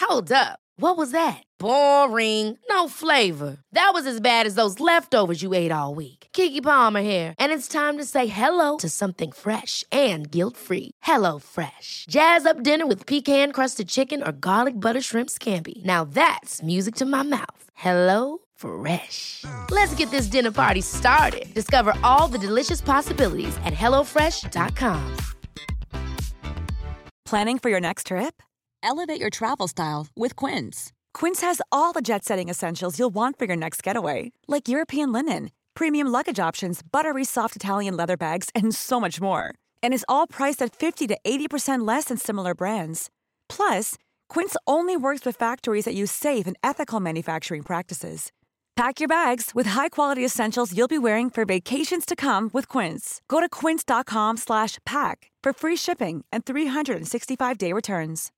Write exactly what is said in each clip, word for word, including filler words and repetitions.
Hold up. What was that? Boring. No flavor. That was as bad as those leftovers you ate all week. Keke Palmer here, and it's time to say hello to something fresh and guilt-free. Hello Fresh. Jazz up dinner with pecan-crusted chicken or garlic butter shrimp scampi. Now that's music to my mouth. Hello Fresh. Let's get this dinner party started. Discover all the delicious possibilities at hello fresh dot com. Planning for your next trip? Elevate your travel style with Quince. Quince has all the jet-setting essentials you'll want for your next getaway, like European linen, premium luggage options, buttery soft Italian leather bags, and so much more. And is all priced at fifty to eighty percent less than similar brands. Plus, Quince only works with factories that use safe and ethical manufacturing practices. Pack your bags with high-quality essentials you'll be wearing for vacations to come with Quince. Go to quince.com slash pack for free shipping and three sixty-five day returns.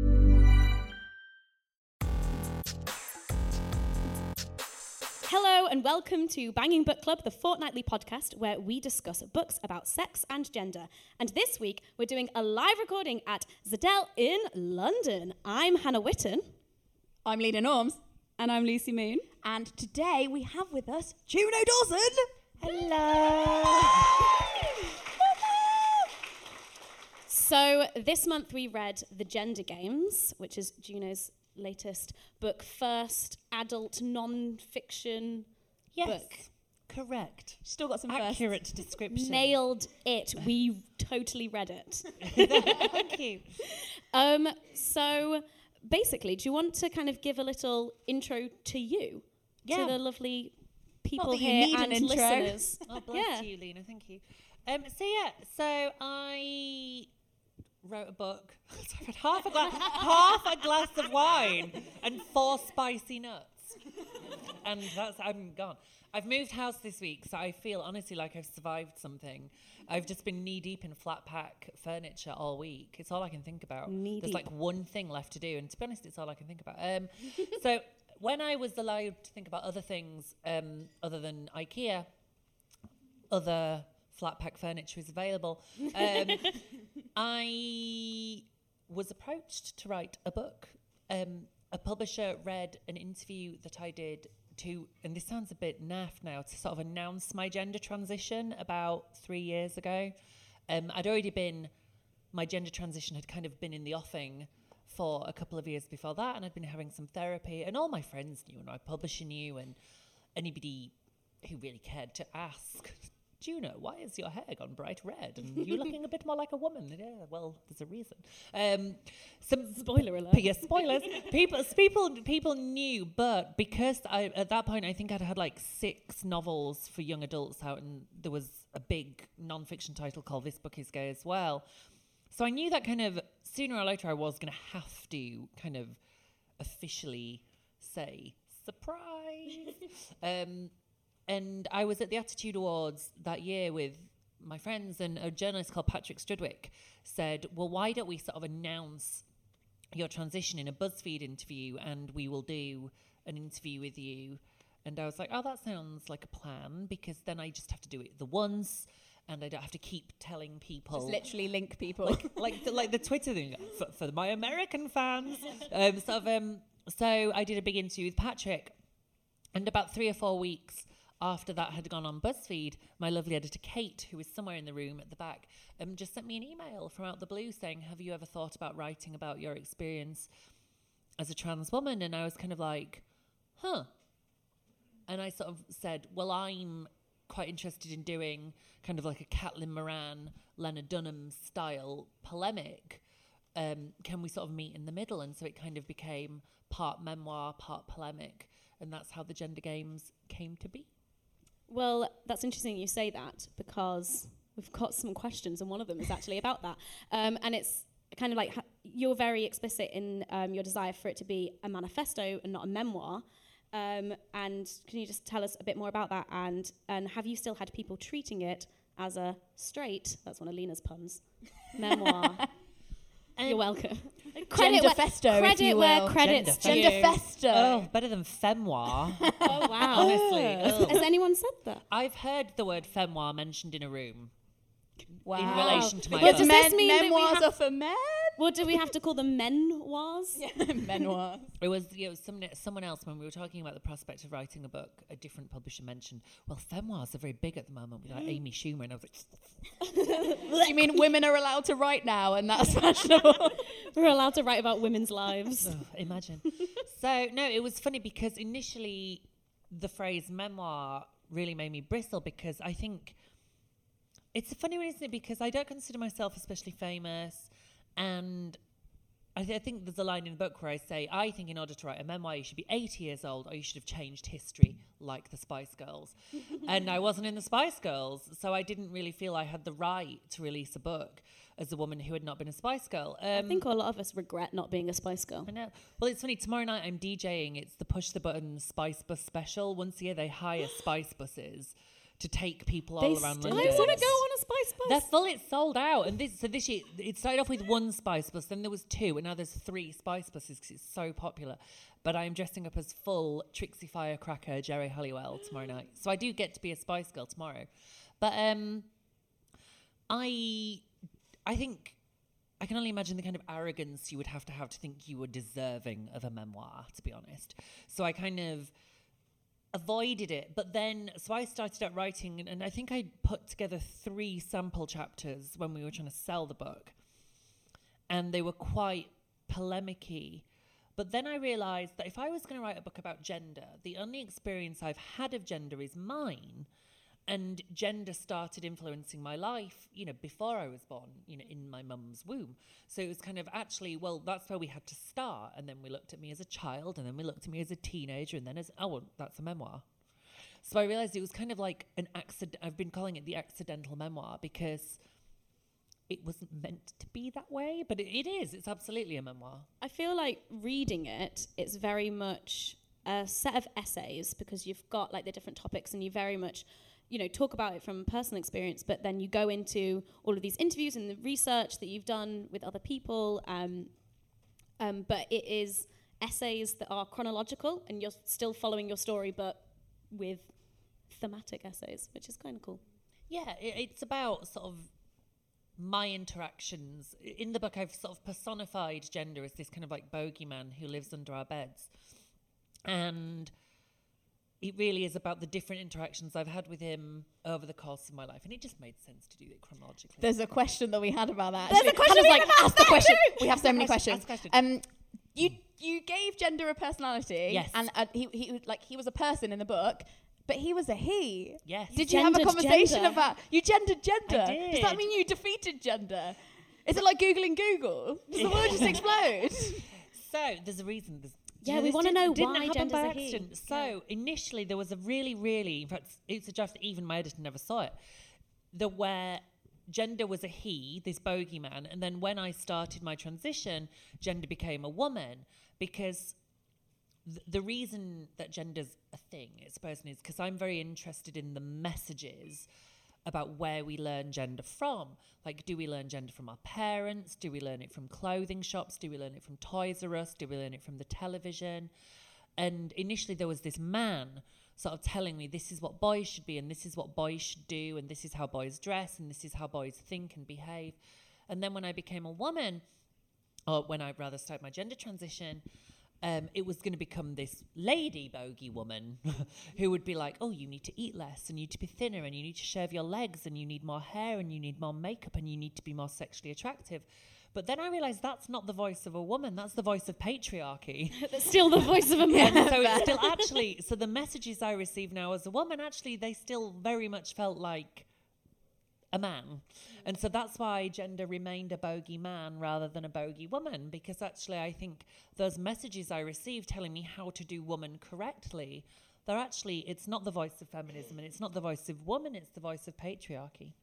Hello and welcome to Banging Book Club, the fortnightly podcast where we discuss books about sex and gender. And this week we're doing a live recording at Zadell in London. I'm Hannah Witten. I'm Lena Norms. And I'm Lucy Moon. And today we have with us Juno Dawson. Hello. So this month we read The Gender Games, which is Juno's latest book, first adult non-fiction yes, book. Correct. Still got some accurate firsts. description. Nailed it. We totally read it. Thank you. Um, so basically, do you want to kind of give a little intro to you? Yeah. To the lovely people Not that you here need and an intro. listeners. Oh, bless Yeah. you, Lena. Thank you. Um, so yeah, so I wrote a book. So I had half a glass, half a glass of wine and four spicy nuts, and that's I'm gone. I've moved house this week, so I feel honestly like I've survived something. I've just been knee deep in flat pack furniture all week. It's all I can think about. Knee There's deep. like one thing left to do, and to be honest, it's all I can think about. Um, so when I was allowed to think about other things um, other than IKEA, other flat pack furniture is available. Um, I was approached to write a book. Um, a publisher read an interview that I did to, and this sounds a bit naff now, to sort of announce my gender transition about three years ago. Um, I'd already been, my gender transition had kind of been in the offing for a couple of years before that, and I'd been having some therapy, and all my friends knew, and my publisher knew, and anybody who really cared to ask, Juno, why is your hair gone bright red and you're looking a bit more like a woman? Yeah, well, there's a reason. Um, some Spoiler alert. Yes, spoilers. people, people, people knew, but because I, at that point, I think I'd had like six novels for young adults out, and there was a big non-fiction title called This Book Is Gay as well. So I knew that kind of sooner or later I was going to have to kind of officially say surprise. um, And I was at the Attitude Awards that year with my friends, and a journalist called Patrick Strudwick said, well, why don't we sort of announce your transition in a BuzzFeed interview, and we will do an interview with you. And I was like, oh, that sounds like a plan, because then I just have to do it the once, and I don't have to keep telling people. Just literally link people. Like, like, the, like the Twitter thing, for, for my American fans. um, sort of, um, so I did a big interview with Patrick, and about three or four weeks after that had gone on BuzzFeed, my lovely editor Kate, who was somewhere in the room at the back, um, just sent me an email from out the blue saying, have you ever thought about writing about your experience as a trans woman? And I was kind of like, huh. And I sort of said, well, I'm quite interested in doing kind of like a Caitlin Moran, Lena Dunham style polemic. Um, can we sort of meet in the middle? And so it kind of became part memoir, part polemic. And that's how the Gender Games came to be. Well, that's interesting you say that, because we've got some questions, and one of them is actually about that. Um, and it's kind of like ha- you're very explicit in um, your desire for it to be a manifesto and not a memoir. Um, and can you just tell us a bit more about that? And and have you still had people treating it as a straight, that's one of Lena's puns, memoir? Um, You're welcome. Credit where, Genderfesto, credit if you where will. credit's due. Genderfesto. Oh, better than femoir. Oh, wow. Honestly. Has, has anyone said that? I've heard the word femoir mentioned in a room. Wow. In relation to my Well, book. does Men, this mean that we memoirs have- are for men? What do we have to call them? Memoirs? Yeah, memoirs. It was, you know, someone, someone else, when we were talking about the prospect of writing a book, a different publisher mentioned, well, memoirs are very big at the moment with like Amy Schumer, and I was like, You mean women are allowed to write now, and that's fashionable? We're allowed to write about women's lives. oh, imagine. So, no, it was funny because initially the phrase memoir really made me bristle, because I think it's a funny one, isn't it? Because I don't consider myself especially famous, and I, th- I think there's a line in the book where I say, I think in order to write a memoir, you should be eighty years old, or you should have changed history like the Spice Girls. And I wasn't in the Spice Girls, so I didn't really feel I had the right to release a book as a woman who had not been a Spice Girl. Um, I think a lot of us regret not being a Spice Girl. I know. Well, it's funny. Tomorrow night I'm DJing. It's the Push the Button Spice Bus special. Once a year they hire Spice buses to take people all around still London. I want to go on a Spice bus. They're full. It's sold out. And this, so this year it started off with one Spice bus. Then there was two, and now there's three Spice buses because it's so popular. But I'm dressing up as full Trixie Firecracker, Jerry Halliwell tomorrow night. So I do get to be a Spice Girl tomorrow. But um, I, I think. I can only imagine the kind of arrogance you would have to have to think you were deserving of a memoir, to be honest. So I kind of avoided it. But then, so I started out writing, and, and I think I put together three sample chapters when we were trying to sell the book. And they were quite polemic-y. But then I realised that if I was going to write a book about gender, the only experience I've had of gender is mine. And gender started influencing my life, you know, before I was born, you know, in my mum's womb. So it was kind of actually, well, that's where we had to start. And then we looked at me as a child, and then we looked at me as a teenager, and then as, oh, well, that's a memoir. So I realised it was kind of like an accident. I've been calling it the accidental memoir because it wasn't meant to be that way, but it, it is. It's absolutely a memoir. I feel like reading it, it's very much a set of essays, because you've got like the different topics, and you very much, you know, talk about it from personal experience, but then you go into all of these interviews and the research that you've done with other people. Um, um, but it is essays that are chronological, and you're still following your story, but with thematic essays, which is kind of cool. Yeah, it, it's about sort of my interactions. In the book, I've sort of personified gender as this kind of like bogeyman who lives under our beds. And it really is about the different interactions I've had with him over the course of my life. And it just made sense to do it chronologically. There's a question that we had about that. There's a question Hannah's we like, have about ask the that. question. We have so many Question, questions. ask question. Um, you you gave gender a personality. Yes. And uh, he he like he was a person in the book, but he was a he. Yes. Did you have a Gendered conversation gender. about you gendered gender? I Does that did. mean you defeated gender? Is it like Googling Google? Does the word just explode? So there's a reason. There's, Yeah, you we this wanna didn't- know didn't why happen gender's by a he. accident. So initially there was a really, really, in fact, it's a draft that even my editor never saw it, the where gender was a he, this bogeyman, and then when I started my transition, gender became a woman, because th- the reason that gender's a thing, it's a person, is because I'm very interested in the messages about where we learn gender from. Like, do we learn gender from our parents? Do we learn it from clothing shops? Do we learn it from Toys R Us? Do we learn it from the television? And initially there was this man sort of telling me this is what boys should be, and this is what boys should do, and this is how boys dress, and this is how boys think and behave. And then when I became a woman, or when I rather started my gender transition, Um, it was going to become this lady bogey woman who would be like, oh, you need to eat less, and you need to be thinner, and you need to shave your legs, and you need more hair, and you need more makeup, and you need to be more sexually attractive. But then I realised that's not the voice of a woman, that's the voice of patriarchy. That's still the voice of a man. And so it's still actually, so the messages I receive now as a woman, actually, they still very much felt like a man. And so that's why gender remained a bogey man rather than a bogey woman, because actually I think those messages I receive telling me how to do woman correctly, they're actually, it's not the voice of feminism, and it's not the voice of woman, it's the voice of patriarchy.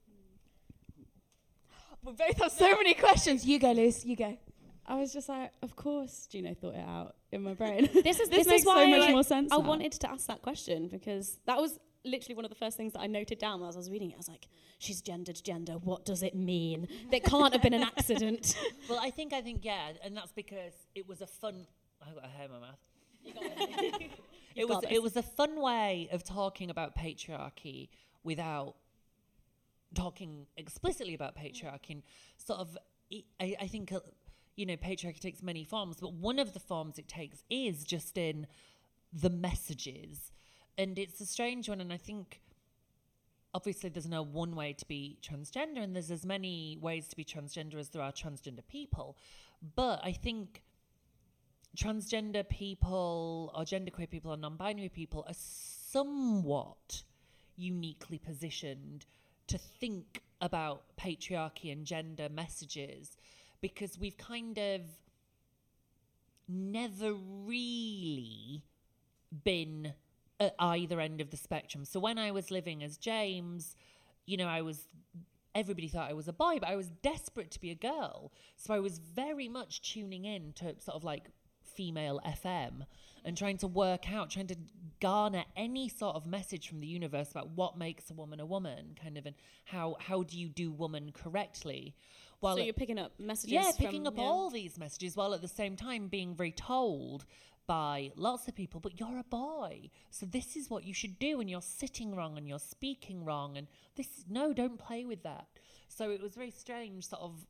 We both have so many questions. You go, Luce. You go. I was just like, of course, Gino thought it out in my brain. This is This this, makes is why so much I, more sense I now. wanted to ask that question, because that was literally one of the first things that I noted down as I was reading it. I was like, she's gendered gender. What does it mean? That can't have been an accident. Well, I think, I think, yeah, and that's because it was a fun, I've got a hair in my mouth. It was, got this. it was a fun way of talking about patriarchy without talking explicitly about patriarchy. And sort of, I, I think uh, you know, patriarchy takes many forms, but one of the forms it takes is just in the messages. And it's a strange one. And I think, obviously, there's no one way to be transgender, and there's as many ways to be transgender as there are transgender people. But I think transgender people or genderqueer people or non-binary people are somewhat uniquely positioned to think about patriarchy and gender messages, because we've kind of never really been at either end of the spectrum. So when I was living as James, you know, I was, everybody thought I was a boy, but I was desperate to be a girl. So I was very much tuning in to sort of like female F M and trying to work out, trying to garner any sort of message from the universe about what makes a woman a woman, kind of, and how how do you do woman correctly. While so it, you're picking up messages. Yeah, from, picking up yeah. all these messages, while at the same time being very told by lots of people, but you're a boy, so this is what you should do, and you're sitting wrong and you're speaking wrong, and this, no, don't play with that. So it was very strange, sort of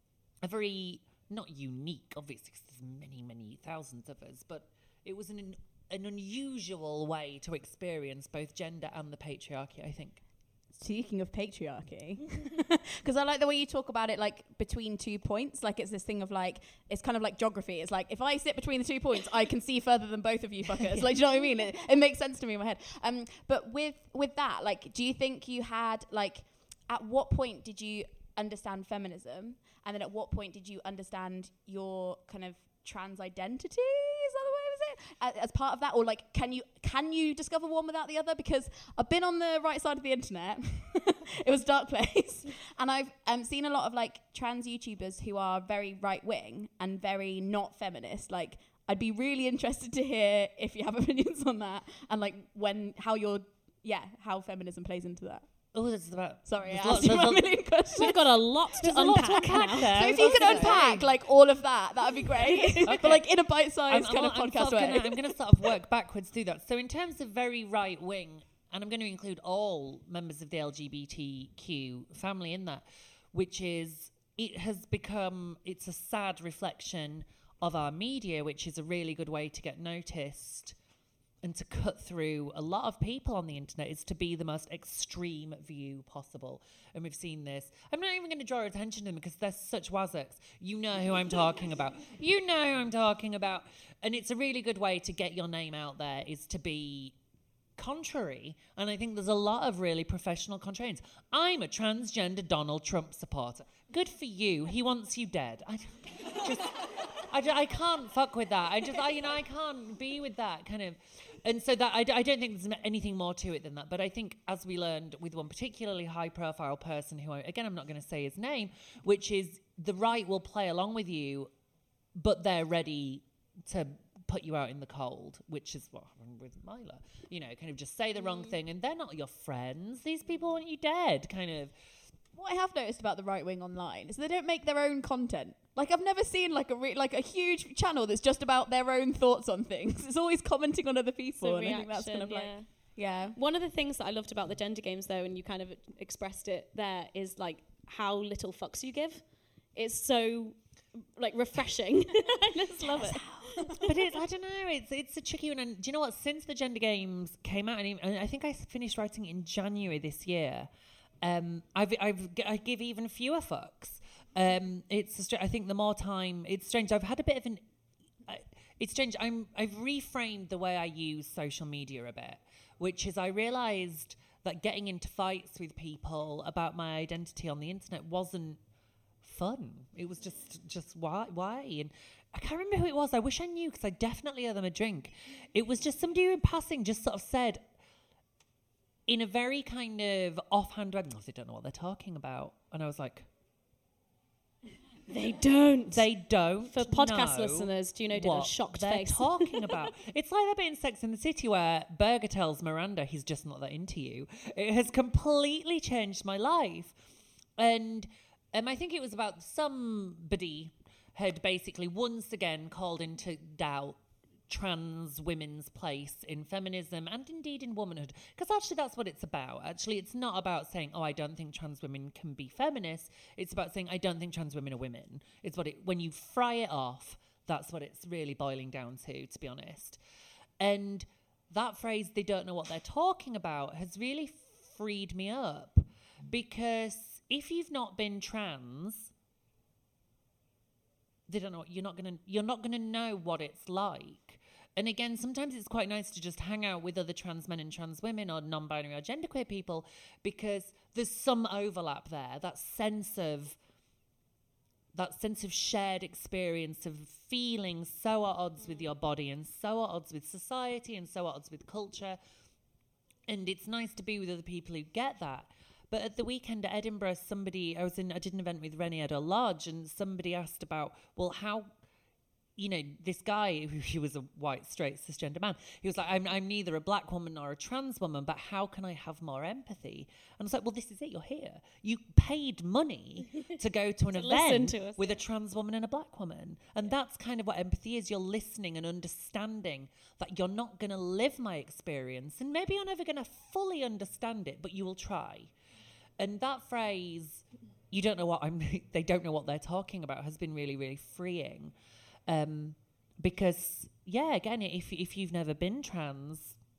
a very, not unique, obviously, because there's many, many thousands of us, but it was an an unusual way to experience both gender and the patriarchy, I think. Speaking of patriarchy, because I like the way you talk about it, like between two points, like it's this thing of like, it's kind of like geography. It's like, if I sit between the two points, I can see further than both of you fuckers. Like, do you know what I mean? It, it makes sense to me in my head. Um, but with, with that, like, do you think you had, like, at what point did you understand feminism? And then at what point did you understand your kind of trans identity? Is that the way was it? As, as part of that, or like, can you can you discover one without the other? Because I've been on the right side of the internet. It was a dark place, and I've um, seen a lot of like trans YouTubers who are very right wing and very not feminist. Like, I'd be really interested to hear if you have opinions on that, and like when how your yeah how feminism plays into that. Oh, this is about... Sorry, I there's asked you lots- a million questions. We've got a lot to There's a lot unpack, to unpack now. there. So if you could unpack like all of that, that would be great. Okay. But like in a I'm, bite-sized kind I'm, of I'm podcast sort of way. gonna, I'm going to sort of work backwards through that. So in terms of very right-wing, and I'm going to include all members of the L G B T Q family in that, which is, it has become, it's a sad reflection of our media, which is a really good way to get noticed and to cut through a lot of people on the internet, is to be the most extreme view possible. And we've seen this. I'm not even going to draw attention to them because they're such wazzocks. You know who I'm talking about. You know who I'm talking about. And it's a really good way to get your name out there, is to be contrary. And I think there's a lot of really professional contrarians. I'm a transgender Donald Trump supporter. Good for you. He wants you dead. I just... I, d- I can't fuck with that. I just, I, you know, I can't be with that kind of. And so that, I, d- I don't think there's anything more to it than that. But I think, as we learned with one particularly high profile person who, I, again, I'm not going to say his name, which is the right will play along with you, but they're ready to put you out in the cold, which is what happened with Mila. You know, kind of just say the mm. wrong thing and they're not your friends. These people want you dead, kind of. What I have noticed about the right wing online is they don't make their own content. Like, I've never seen like a re- like a huge channel that's just about their own thoughts on things. It's always commenting on other people, So and I think that's kind of yeah. like, yeah. One of the things that I loved about the gender games, though, and you kind of expressed it there, is like how little fucks you give. It's so like refreshing. I just love it. But it's, I don't know, it's it's a tricky one. And do you know what? Since the Gender Games came out, and, even, and I think I finished writing it in January this year, um, I've, I've I give even fewer fucks. Um, it's a str- I think the more time, it's strange. I've had a bit of an. Uh, it's strange. I'm I've reframed the way I use social media a bit, which is I realised that getting into fights with people about my identity on the internet wasn't fun. It was just just why why and I can't remember who it was. I wish I knew because I definitely owe them a drink. It was just somebody who in passing just sort of said in a very kind of offhand way, they don't know what they're talking about. And I was like, They don't. They don't. For podcast know listeners, do you know, did a what shocked they're face. talking about. It's like that bit in Sex and the City where Berger tells Miranda he's just not that into you. It has completely changed my life. And um, I think it was about somebody had basically once again called into doubt trans women's place in feminism and indeed in womanhood, because actually that's what it's about. Actually, it's not about saying, oh, I don't think trans women can be feminists. It's about saying, I don't think trans women are women. It's what it, when you fry it off, that's what it's really boiling down to, to be honest. And that phrase, they don't know what they're talking about, has really freed me up, because if you've not been trans, they don't know, you're not going to, you're not going to know what it's like. And again, sometimes it's quite nice to just hang out with other trans men and trans women or non-binary or genderqueer people, because there's some overlap there, that sense of that sense of shared experience of feeling so at odds with your body and so at odds with society and so at odds with culture. And it's nice to be with other people who get that. But at the weekend at Edinburgh, somebody, I was in, I did an event with Rennie Edo-Lodge, and somebody asked about, well, how, you know, this guy, who he was a white, straight, cisgender man, he was like, I'm, I'm neither a black woman nor a trans woman, but how can I have more empathy? And I was like, well, this is it, you're here. You paid money to go to an To listen event to us, with yeah. a trans woman and a black woman. And that's kind of what empathy is. You're listening and understanding that you're not going to live my experience, and maybe you're never going to fully understand it, but you will try. And that phrase, you don't know what I'm, they don't know what they're talking about, has been really, really freeing. Um, because, yeah, again, if if you've never been trans.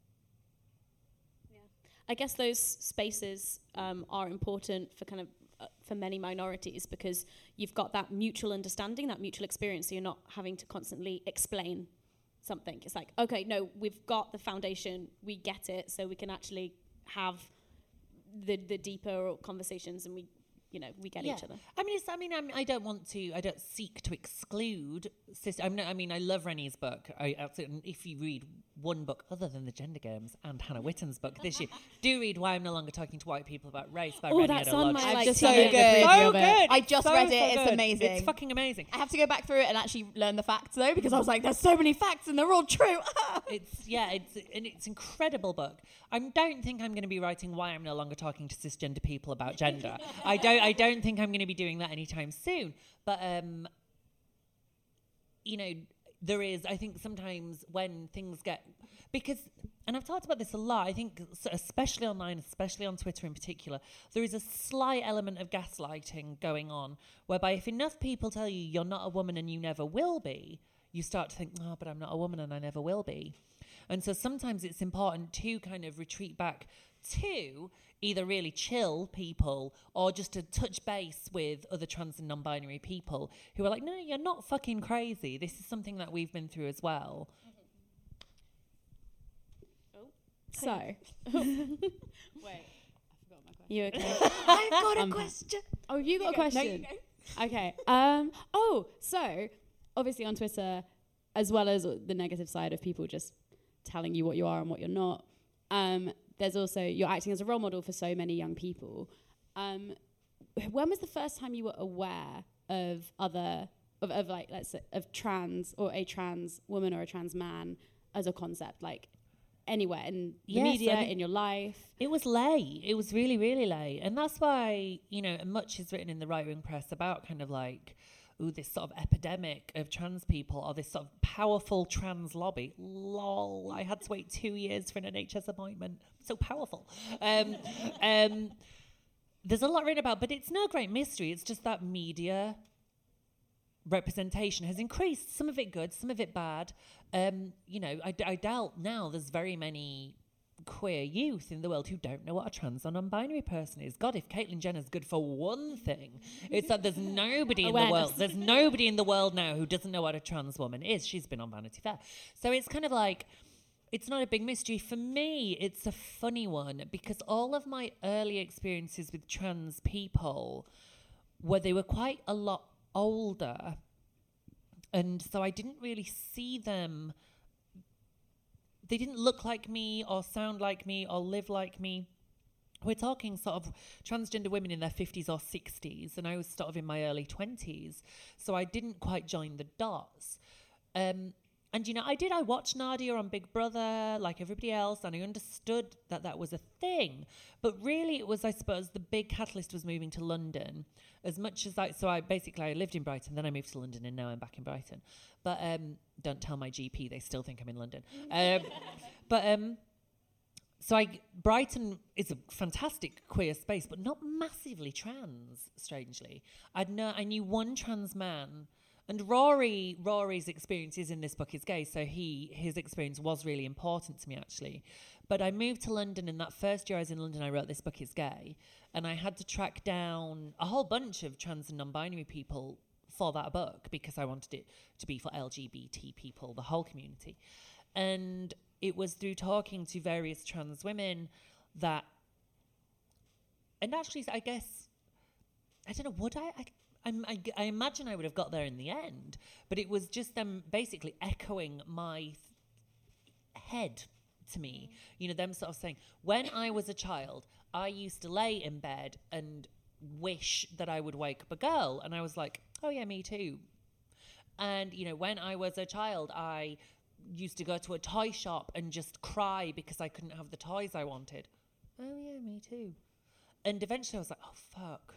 Yeah. I guess those spaces um, are important for kind of, uh, for many minorities, because you've got that mutual understanding, that mutual experience, so you're not having to constantly explain something. It's like, okay, no, we've got the foundation, we get it, so we can actually have the the deeper conversations, and we, you know, we get Yeah. each other. I mean, it's, I mean, I'm, I don't want to, I don't seek to exclude sis. I'm not, I mean, I love Rennie's book. I absolutely, if you read one book other than the Gender Games and Hannah Witton's book this year, do read Why I'm No Longer Talking to White People About Race by Oh, Rennie that's Edo-Lodge. on my, I've like, just so seen it, the good. preview So of it. good. I just So, read so it. It's good. amazing. It's fucking amazing. I have to go back through it and actually learn the facts though, because I was like, there's so many facts and they're all true. It's yeah, it's and it's incredible book. I don't think I'm going to be writing Why I'm No Longer Talking to Cisgender People About Gender. I don't. I don't think I'm going to be doing that anytime soon. But um, you know, there is. I think sometimes when things get, because, and I've talked about this a lot. I think s- especially online, especially on Twitter in particular, there is a slight element of gaslighting going on, whereby if enough people tell you you're not a woman and you never will be, you start to think, oh, but I'm not a woman and I never will be. And so sometimes it's important to kind of retreat back to either really chill people or just to touch base with other trans and non-binary people who are like, no, you're not fucking crazy. This is something that we've been through as well. So, Wait, I forgot my question. you okay? I've got a Um, question. Oh, have you got a go. No, question? you Okay. Um. Oh, so obviously on Twitter, as well as the negative side of people just telling you what you are and what you're not, um, there's also, you're acting as a role model for so many young people. Um, when was the first time you were aware of other, of, of like, let's say, of trans or a trans woman or a trans man as a concept, like anywhere in the Yes, media, I mean- in your life? It was late. It was really, really late. And that's why, you know, much is written in the right-wing press about kind of like, ooh, this sort of epidemic of trans people or this sort of powerful trans lobby. Lol, I had to wait two years for an N H S appointment. So powerful. Um, um, there's a lot written about, but it's no great mystery. It's just that media representation has increased. Some of it good, some of it bad. Um, you know, I, I doubt now there's very many queer youth in the world who don't know what a trans or non-binary person is. God, if Caitlyn Jenner's good for one thing, it's that there's nobody in the Awareness. world. There's nobody in the world now who doesn't know what a trans woman is. She's been on Vanity Fair. So it's kind of like, it's not a big mystery. For me, it's a funny one because all of my early experiences with trans people were they were quite a lot older. And so I didn't really see them. They didn't look like me or sound like me or live like me. We're talking sort of transgender women in their fifties or sixties, and I was sort of in my early twenties. So I didn't quite join the dots. Um, And, you know, I did, I watched Nadia on Big Brother like everybody else, and I understood that that was a thing. But really it was, I suppose, the big catalyst was moving to London. As much as I, so I basically, I lived in Brighton, then I moved to London, and now I'm back in Brighton. But um, don't tell my G P, they still think I'm in London. Um, but um, so I, Brighton is a fantastic queer space, but not massively trans, strangely. I'd know, I knew one trans man. And Rory, Rory's experience is in this book is gay, so he his experience was really important to me, actually. But I moved to London, and that first year I was in London, I wrote This Book is Gay, and I had to track down a whole bunch of trans and non-binary people for that book because I wanted it to be for L G B T people, the whole community. And it was through talking to various trans women that, and actually, I guess, I don't know, would I... I I'm, I, I imagine I would have got there in the end, but it was just them basically echoing my th- head to me. You know, them sort of saying, when I was a child, I used to lay in bed and wish that I would wake up a girl. And I was like, oh yeah, me too. And, you know, when I was a child, I used to go to a toy shop and just cry because I couldn't have the toys I wanted. Oh yeah, me too. And eventually I was like, oh fuck.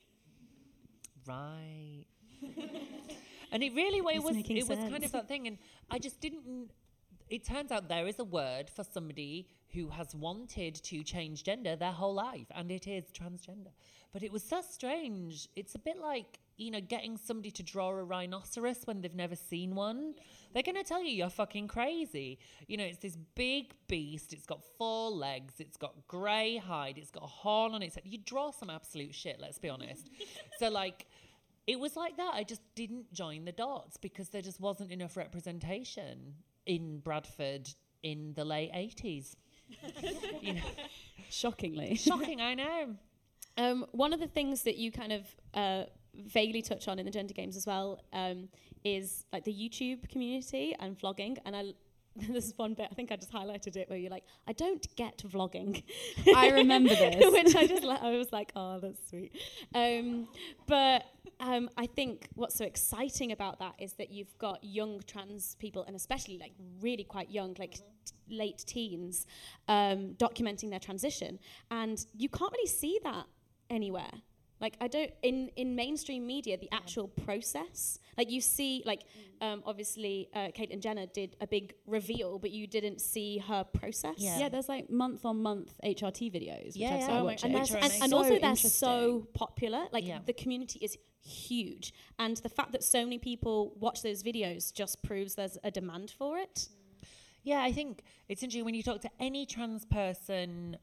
Right. And it really it was it was kind of that thing, and I just didn't it turns out there is a word for somebody who has wanted to change gender their whole life, and it is transgender. But it was so strange. It's a bit like, you know, getting somebody to draw a rhinoceros when they've never seen one. They're going to tell you you're fucking crazy. You know, it's this big beast. It's got four legs. It's got grey hide. It's got a horn on its head. You draw some absolute shit, let's be honest. So, like, it was like that. I just didn't join the dots because there just wasn't enough representation in Bradford in the late eighties. You know. Shockingly. Shocking, I know. Um, one of the things that you kind of uh, vaguely touch on in the gender games as well um, is like the YouTube community and vlogging. And I, this is one bit, I think I just highlighted it, where you're like, I don't get vlogging. I remember this. Which I just, I was like, oh, that's sweet. Um, but um, I think what's so exciting about that is that you've got young trans people, and especially like really quite young, like t- late teens, um, documenting their transition. And you can't really see that anywhere. Like, I don't, in, in mainstream media, the actual process, like you see, like, um, obviously, uh, Caitlyn Jenner did a big reveal, but you didn't see her process. Yeah, yeah there's like month on month H R T videos, which yeah, I've yeah. started Oh watching. and, and, and so also they're so popular. Like, yeah. the community is huge. And the fact that so many people watch those videos just proves there's a demand for it. Yeah, I think it's interesting when you talk to any trans person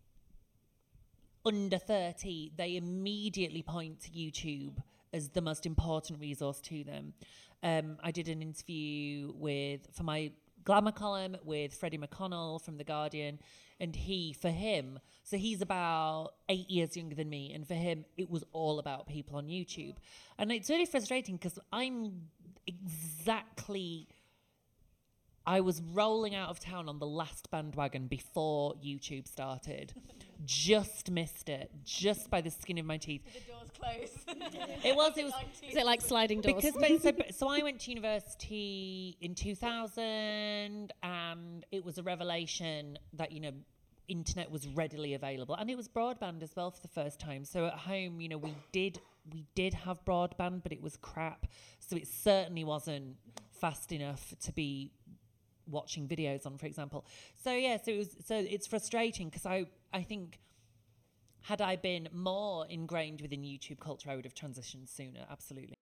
under thirty, they immediately point to YouTube as the most important resource to them. Um, I did an interview with, for my Glamour column, with Freddie McConnell from The Guardian, and he, for him, so he's about eight years younger than me, and for him, it was all about people on YouTube. And it's really frustrating because I'm exactly... I was rolling out of town on the last bandwagon before YouTube started. Just missed it, just by the skin of my teeth. The doors closed. It was, it was. Is it like sliding doors? Because but, so, but, so I went to university in two thousand, and it was a revelation that, you know, internet was readily available, and it was broadband as well for the first time. So at home, you know, we did we did have broadband, but it was crap. So it certainly wasn't fast enough to be watching videos on, for example. So yeah, so it was, so it's frustrating because I I think had I been more ingrained within YouTube culture, I would have transitioned sooner. Absolutely.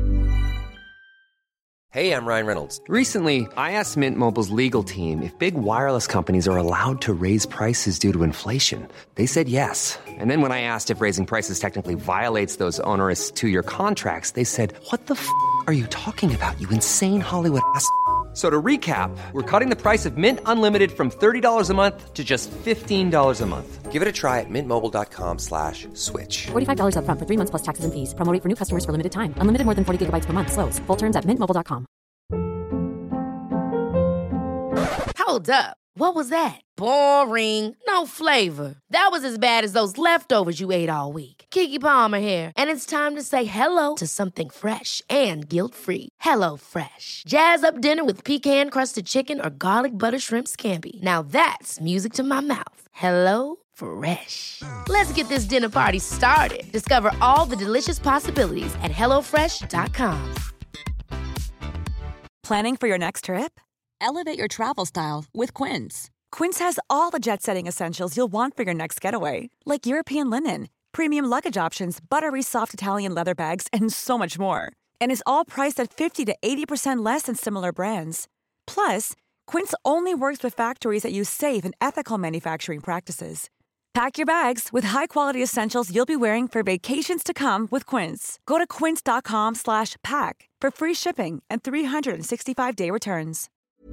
Hey, I'm Ryan Reynolds. Recently, I asked Mint Mobile's legal team if big wireless companies are allowed to raise prices due to inflation. They said yes. And then when I asked if raising prices technically violates those onerous two-year contracts, they said, "What the f*** are you talking about, you insane Hollywood ass?" So to recap, we're cutting the price of Mint Unlimited from thirty dollars a month to just fifteen dollars a month. Give it a try at mintmobile.com slash switch. forty-five dollars up front for three months plus taxes and fees. Promo rate for new customers for limited time. Unlimited more than forty gigabytes per month. Slows full terms at mint mobile dot com. Hold up. What was that? Boring. No flavor. That was as bad as those leftovers you ate all week. Keke Palmer here, and it's time to say hello to something fresh and guilt-free. Hello Fresh. Jazz up dinner with pecan-crusted chicken or garlic butter shrimp scampi. Now that's music to my mouth. Hello Fresh. Let's get this dinner party started. Discover all the delicious possibilities at hello fresh dot com. Planning for your next trip? Elevate your travel style with Quince. Quince has all the jet-setting essentials you'll want for your next getaway, like European linen, premium luggage options, buttery soft Italian leather bags, and so much more. And is all priced at fifty to eighty percent less than similar brands. Plus, Quince only works with factories that use safe and ethical manufacturing practices. Pack your bags with high-quality essentials you'll be wearing for vacations to come with Quince. Go to quince.com slash pack for free shipping and three sixty-five day returns.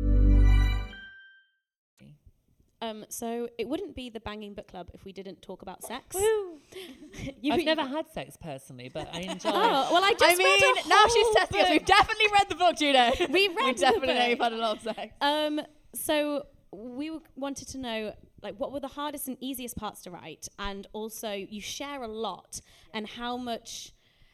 Um, so it wouldn't be the Banging Book Club if we didn't talk about sex. You I've never had sex personally, but I enjoy Oh, well, I just I read mean, a now she's whole testing us. book. We've definitely read the book, Juno. We read we the definitely know book. you've had a lot of sex. Um, so we w- wanted to know, like, what were the hardest and easiest parts to write, and also you share a lot, and how much,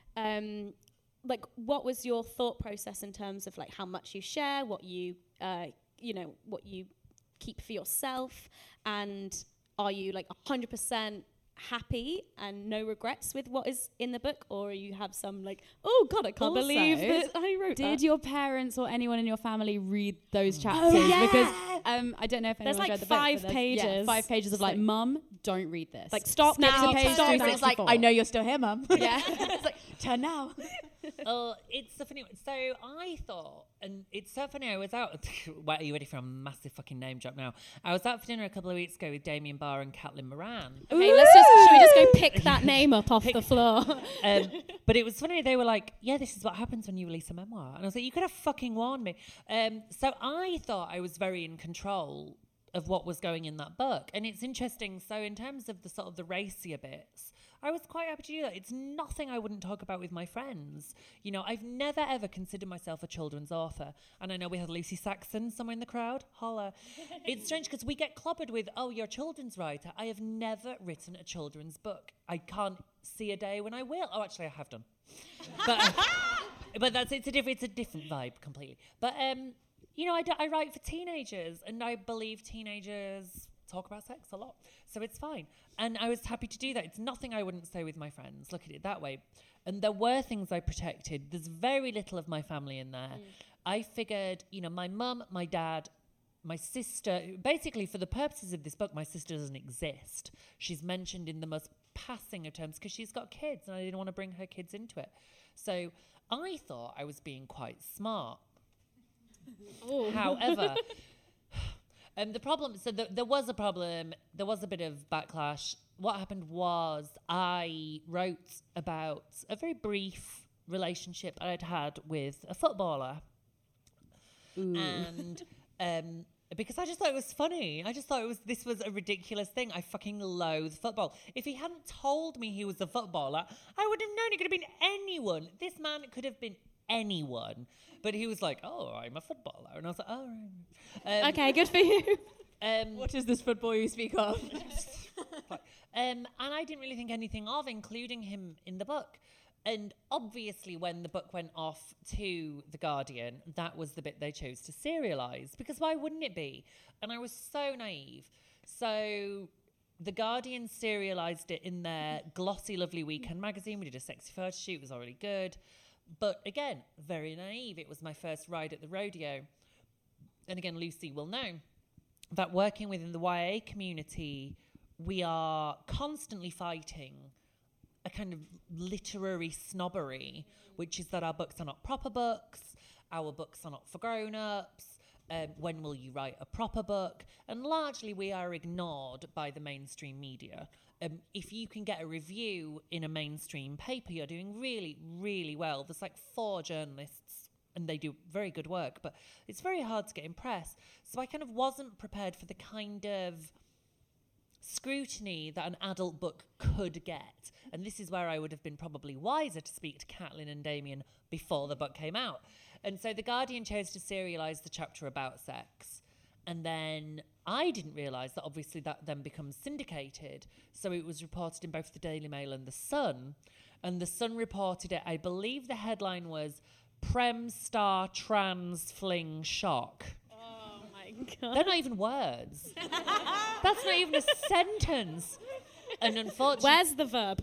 um, like, what was your thought process in terms of like how much you share, what you, uh, you know, what you keep for yourself, and are you like one hundred percent happy and no regrets with what is in the book, or you have some like, oh god, I can't Also, believe that I wrote Did that. your parents or anyone in your family read those chapters? Oh, yeah. Because um, I don't know if There's anyone's like read the five book, but there's- yeah, pages. five pages of like, So- mum, don't read this. Like, stop Snap now, to page stop. three And it's like, sixty-four. I know you're still here, Mum. Yeah. It's like, turn now. Oh, it's so funny. So I thought, and it's so funny, I was out, what, are you ready for a massive fucking name drop now? I was out for dinner a couple of weeks ago with Damien Barr and Caitlin Moran. Okay, let's just, should we just go pick that name up off the floor? Um, but it was funny, they were like, yeah, this is what happens when you release a memoir. And I was like, you could have fucking warned me. Um, so I thought I was very in control of what was going in that book. And it's interesting, so in terms of the sort of the racier bits, I was quite happy to do that. It's nothing I wouldn't talk about with my friends. You know, I've never ever considered myself a children's author. And I know we had Lucy Saxon somewhere in the crowd. Holla. It's strange because we get clobbered with, oh, you're a children's writer. I have never written a children's book. I can't see a day when I will. Oh, actually, I have done. But, but that's it's a different it's a different vibe completely. But um, you know, I, do, I write for teenagers, and I believe teenagers talk about sex a lot, so it's fine. And I was happy to do that. It's nothing I wouldn't say with my friends. Look at it that way. And there were things I protected. There's very little of my family in there. Mm. I figured, you know, my mum, my dad, my sister, basically for the purposes of this book, my sister doesn't exist. She's mentioned in the most passing of terms because she's got kids, and I didn't want to bring her kids into it. So I thought I was being quite smart. Oh. However, um, the problem, so the, there was a problem, there was a bit of backlash. What happened was I wrote about a very brief relationship I'd had with a footballer. Ooh. And um, because I just thought it was funny. I just thought it was this was a ridiculous thing. I fucking loathe football. If he hadn't told me he was a footballer, I would have known. It could have been anyone. This man could have been anyone. But he was like, oh, I'm a footballer. And I was like, oh, right. Um, okay, good for you. Um, what is this football you speak of? um, and I didn't really think anything of including him in the book. And obviously when the book went off to The Guardian, that was the bit they chose to serialise, because why wouldn't it be? And I was so naive. So The Guardian serialised it in their glossy, lovely weekend magazine. We did a sexy photo shoot. It was already good. But again, very naive. It was my first ride at the rodeo. And again, Lucy will know that working within the Y A community, we are constantly fighting a kind of literary snobbery, which is that our books are not proper books, our books are not for grown-ups, um, when will you write a proper book? And largely we are ignored by the mainstream media. Um, if you can get a review in a mainstream paper, you're doing really, really well. There's like four journalists and they do very good work, but it's very hard to get in press. So I kind of wasn't prepared for the kind of scrutiny that an adult book could get. And this is where I would have been probably wiser to speak to Caitlin and Damien before the book came out. And so The Guardian chose to serialise the chapter about sex. and then I didn't realise that obviously that then becomes syndicated. So it was reported in both the Daily Mail and the Sun. And the Sun reported it, I believe the headline was Prem Star Trans Fling Shock. Oh my God. They're not even words. That's not even a sentence. And unfortunately, Where's the verb?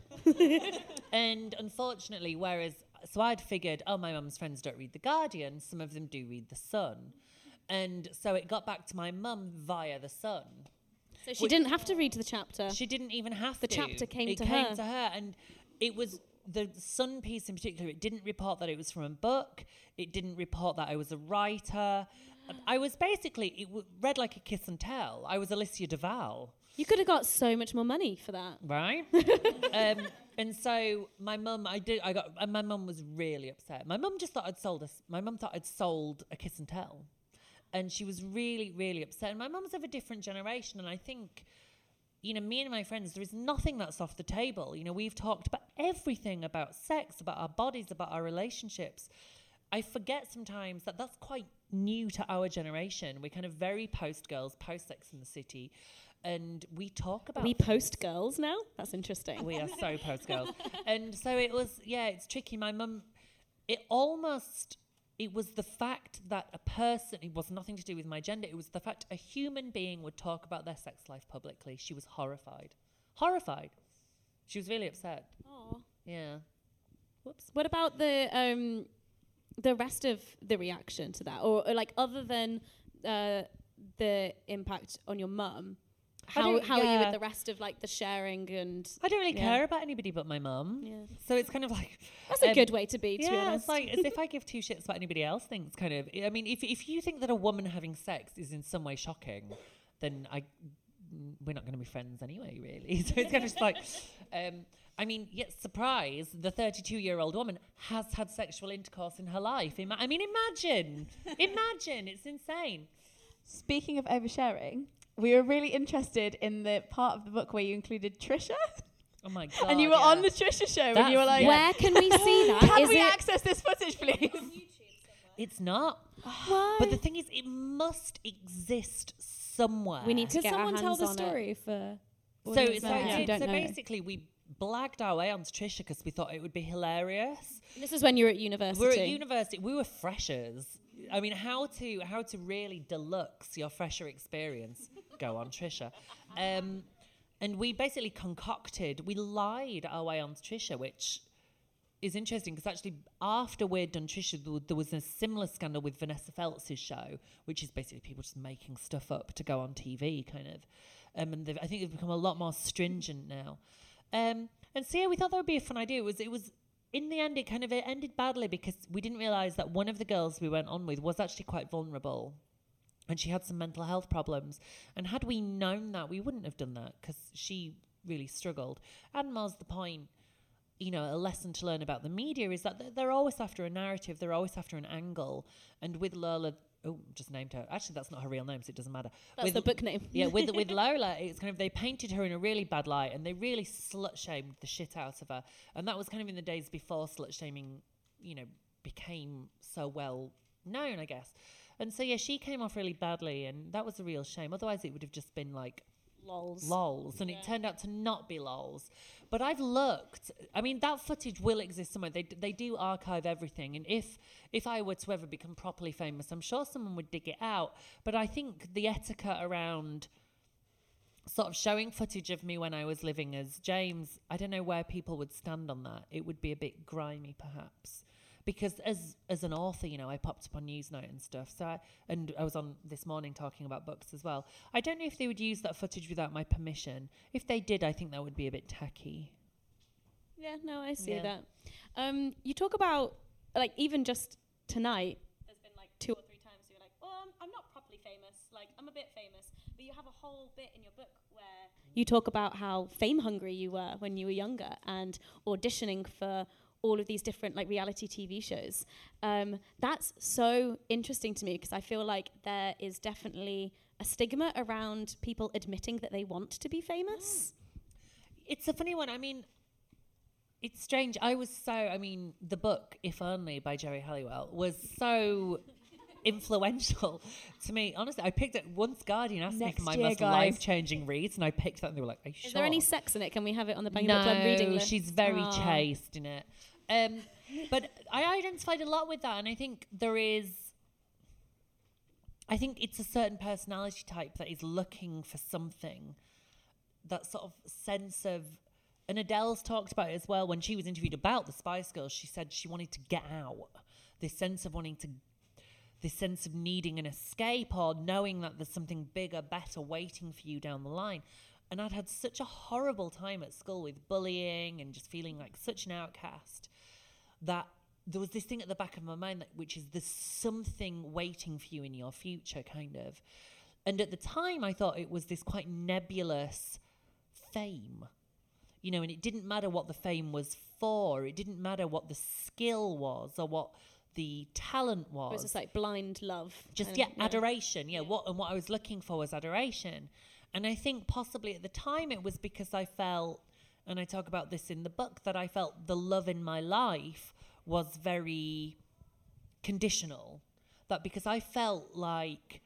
and unfortunately, whereas, so I'd figured, oh, my mum's friends don't read The Guardian. Some of them do read The Sun. And so it got back to my mum via The Sun. So she didn't have to read the chapter. She didn't even have The to. chapter came it to came her. to her. And it was the Sun piece in particular. It didn't report that it was from a book. It didn't report that I was a writer. I was basically, it w- read like a kiss and tell. I was Alicia Duval. You could have got so much more money for that. Right? um, and so my mum, I did, I got, and my mum was really upset. My mum just thought I'd sold us, my mum thought I'd sold a kiss and tell. And she was really, really upset. And my mum's of a different generation. And I think, you know, me and my friends, there is nothing that's off the table. You know, we've talked about everything about sex, about our bodies, about our relationships. I forget sometimes that that's quite new to our generation. We're kind of very post-girls, post-Sex in the City. And we talk about... We post girls now? That's interesting. We are so post-girls. And so it was, yeah, it's tricky. My mum, it almost... It was the fact that a person, it was nothing to do with my gender, it was the fact a human being would talk about their sex life publicly. She was horrified. Horrified. She was really upset. Aw. Yeah. Whoops. What about the um, the rest of the reaction to that? Or, or like, other than uh, the impact on your mum, I how don't- how are you yeah. with the rest of like the sharing and... I don't really Yeah. care about anybody but my mum. Yeah. So it's kind of like... That's a um, good way to be, to be yeah, honest. it's like as if I give two shits what anybody else thinks, kind of. I mean, if if you think that a woman having sex is in some way shocking, then I mm, we're not going to be friends anyway, really. So it's kind of just like, um, I mean, yet surprise, the thirty-two-year-old woman has had sexual intercourse in her life. Ima- I mean, imagine, imagine, it's insane. Speaking of oversharing, we were really interested in the part of the book where you included Trisha. Oh my god! And you were yeah. on the Trisha show and you were That's- like, yeah. Where can we see that? can Is we it access this footage, please? It's not. Why? But the thing is, it must exist somewhere. We need to Could get our someone tell hands the on it. story for... So, audience so, members yeah. who so, don't so know? basically, we blagged our way onto Trisha because we thought it would be hilarious. This is when you were at university. We were at university. We were freshers. I mean, how to how to really deluxe your fresher experience? Go on, Trisha. Um, and we basically concocted. We lied our way onto Trisha, which is interesting because actually after we'd done Trisha, there, there was a similar scandal with Vanessa Feltz's show, which is basically people just making stuff up to go on T V, kind of. Um, and they've- I think they've become a lot more stringent now. Um, and so yeah, we thought that would be a fun idea. It was, it was, in the end, it kind of it ended badly because we didn't realise that one of the girls we went on with was actually quite vulnerable. And she had some mental health problems. And had we known that, we wouldn't have done that because she really struggled. And more's the point, you know, a lesson to learn about the media is that they're, they're always after a narrative. They're always after an angle. And with Lola, oh, just named her. Actually, that's not her real name, so it doesn't matter. That's with, the book name. Yeah, with with Lola, it's kind of they painted her in a really bad light, and they really slut shamed the shit out of her. And that was kind of in the days before slut shaming, you know, became so well known, I guess. And so yeah, she came off really badly, and that was a real shame. Otherwise, it would have just been like Lols. lols, and it turned out to not be lols. But I've looked. I mean, that footage will exist somewhere. They they do archive everything, and if if I were to ever become properly famous, I'm sure someone would dig it out. But I think the etiquette around sort of showing footage of me when I was living as James, I don't know where people would stand on that. It would be a bit grimy, perhaps. Because as as an author, you know, I popped up on Newsnight and stuff. So I, and I was on this morning talking about books as well. I don't know if they would use that footage without my permission. If they did, I think that would be a bit tacky. Yeah, no, I see Yeah. that. Um, you talk about, like, even just tonight, there's been like two or three times you're like, well, I'm, I'm not properly famous. Like, I'm a bit famous. But you have a whole bit in your book where you talk about how fame hungry you were when you were younger and auditioning for all of these different like reality T V shows. Um, that's so interesting to me because I feel like there is definitely a stigma around people admitting that they want to be famous. It's a funny one. I mean, it's strange. I was so, I mean, the book, If Only by Jerry Halliwell, was so influential to me. Honestly, I picked it once. Guardian asked Next me for my year, most guys. life-changing reads, and I picked that, and they were like, "Are you Is sure?" there any sex in it? Can we have it on the Bang no, Book Club reading list? she's very Aw. chaste in it. Um, but I identified a lot with that, and I think there is. I think it's a certain personality type that is looking for something, that sort of sense of. And Adele's talked about it as well when she was interviewed about the Spice Girls. She said she wanted to get out, this sense of wanting to, this sense of needing an escape or knowing that there's something bigger, better waiting for you down the line. And I'd had such a horrible time at school with bullying and just feeling like such an outcast that there was this thing at the back of my mind, that, which is there's something waiting for you in your future, kind of. And at the time, I thought it was this quite nebulous fame. You know, and it didn't matter what the fame was for. It didn't matter what the skill was or what the talent was. It was just like blind love. Just, and, yeah, adoration. Yeah, yeah, what and what I was looking for was adoration. And I think possibly at the time it was because I felt, and I talk about this in the book, that I felt the love in my life was very conditional. That because I felt like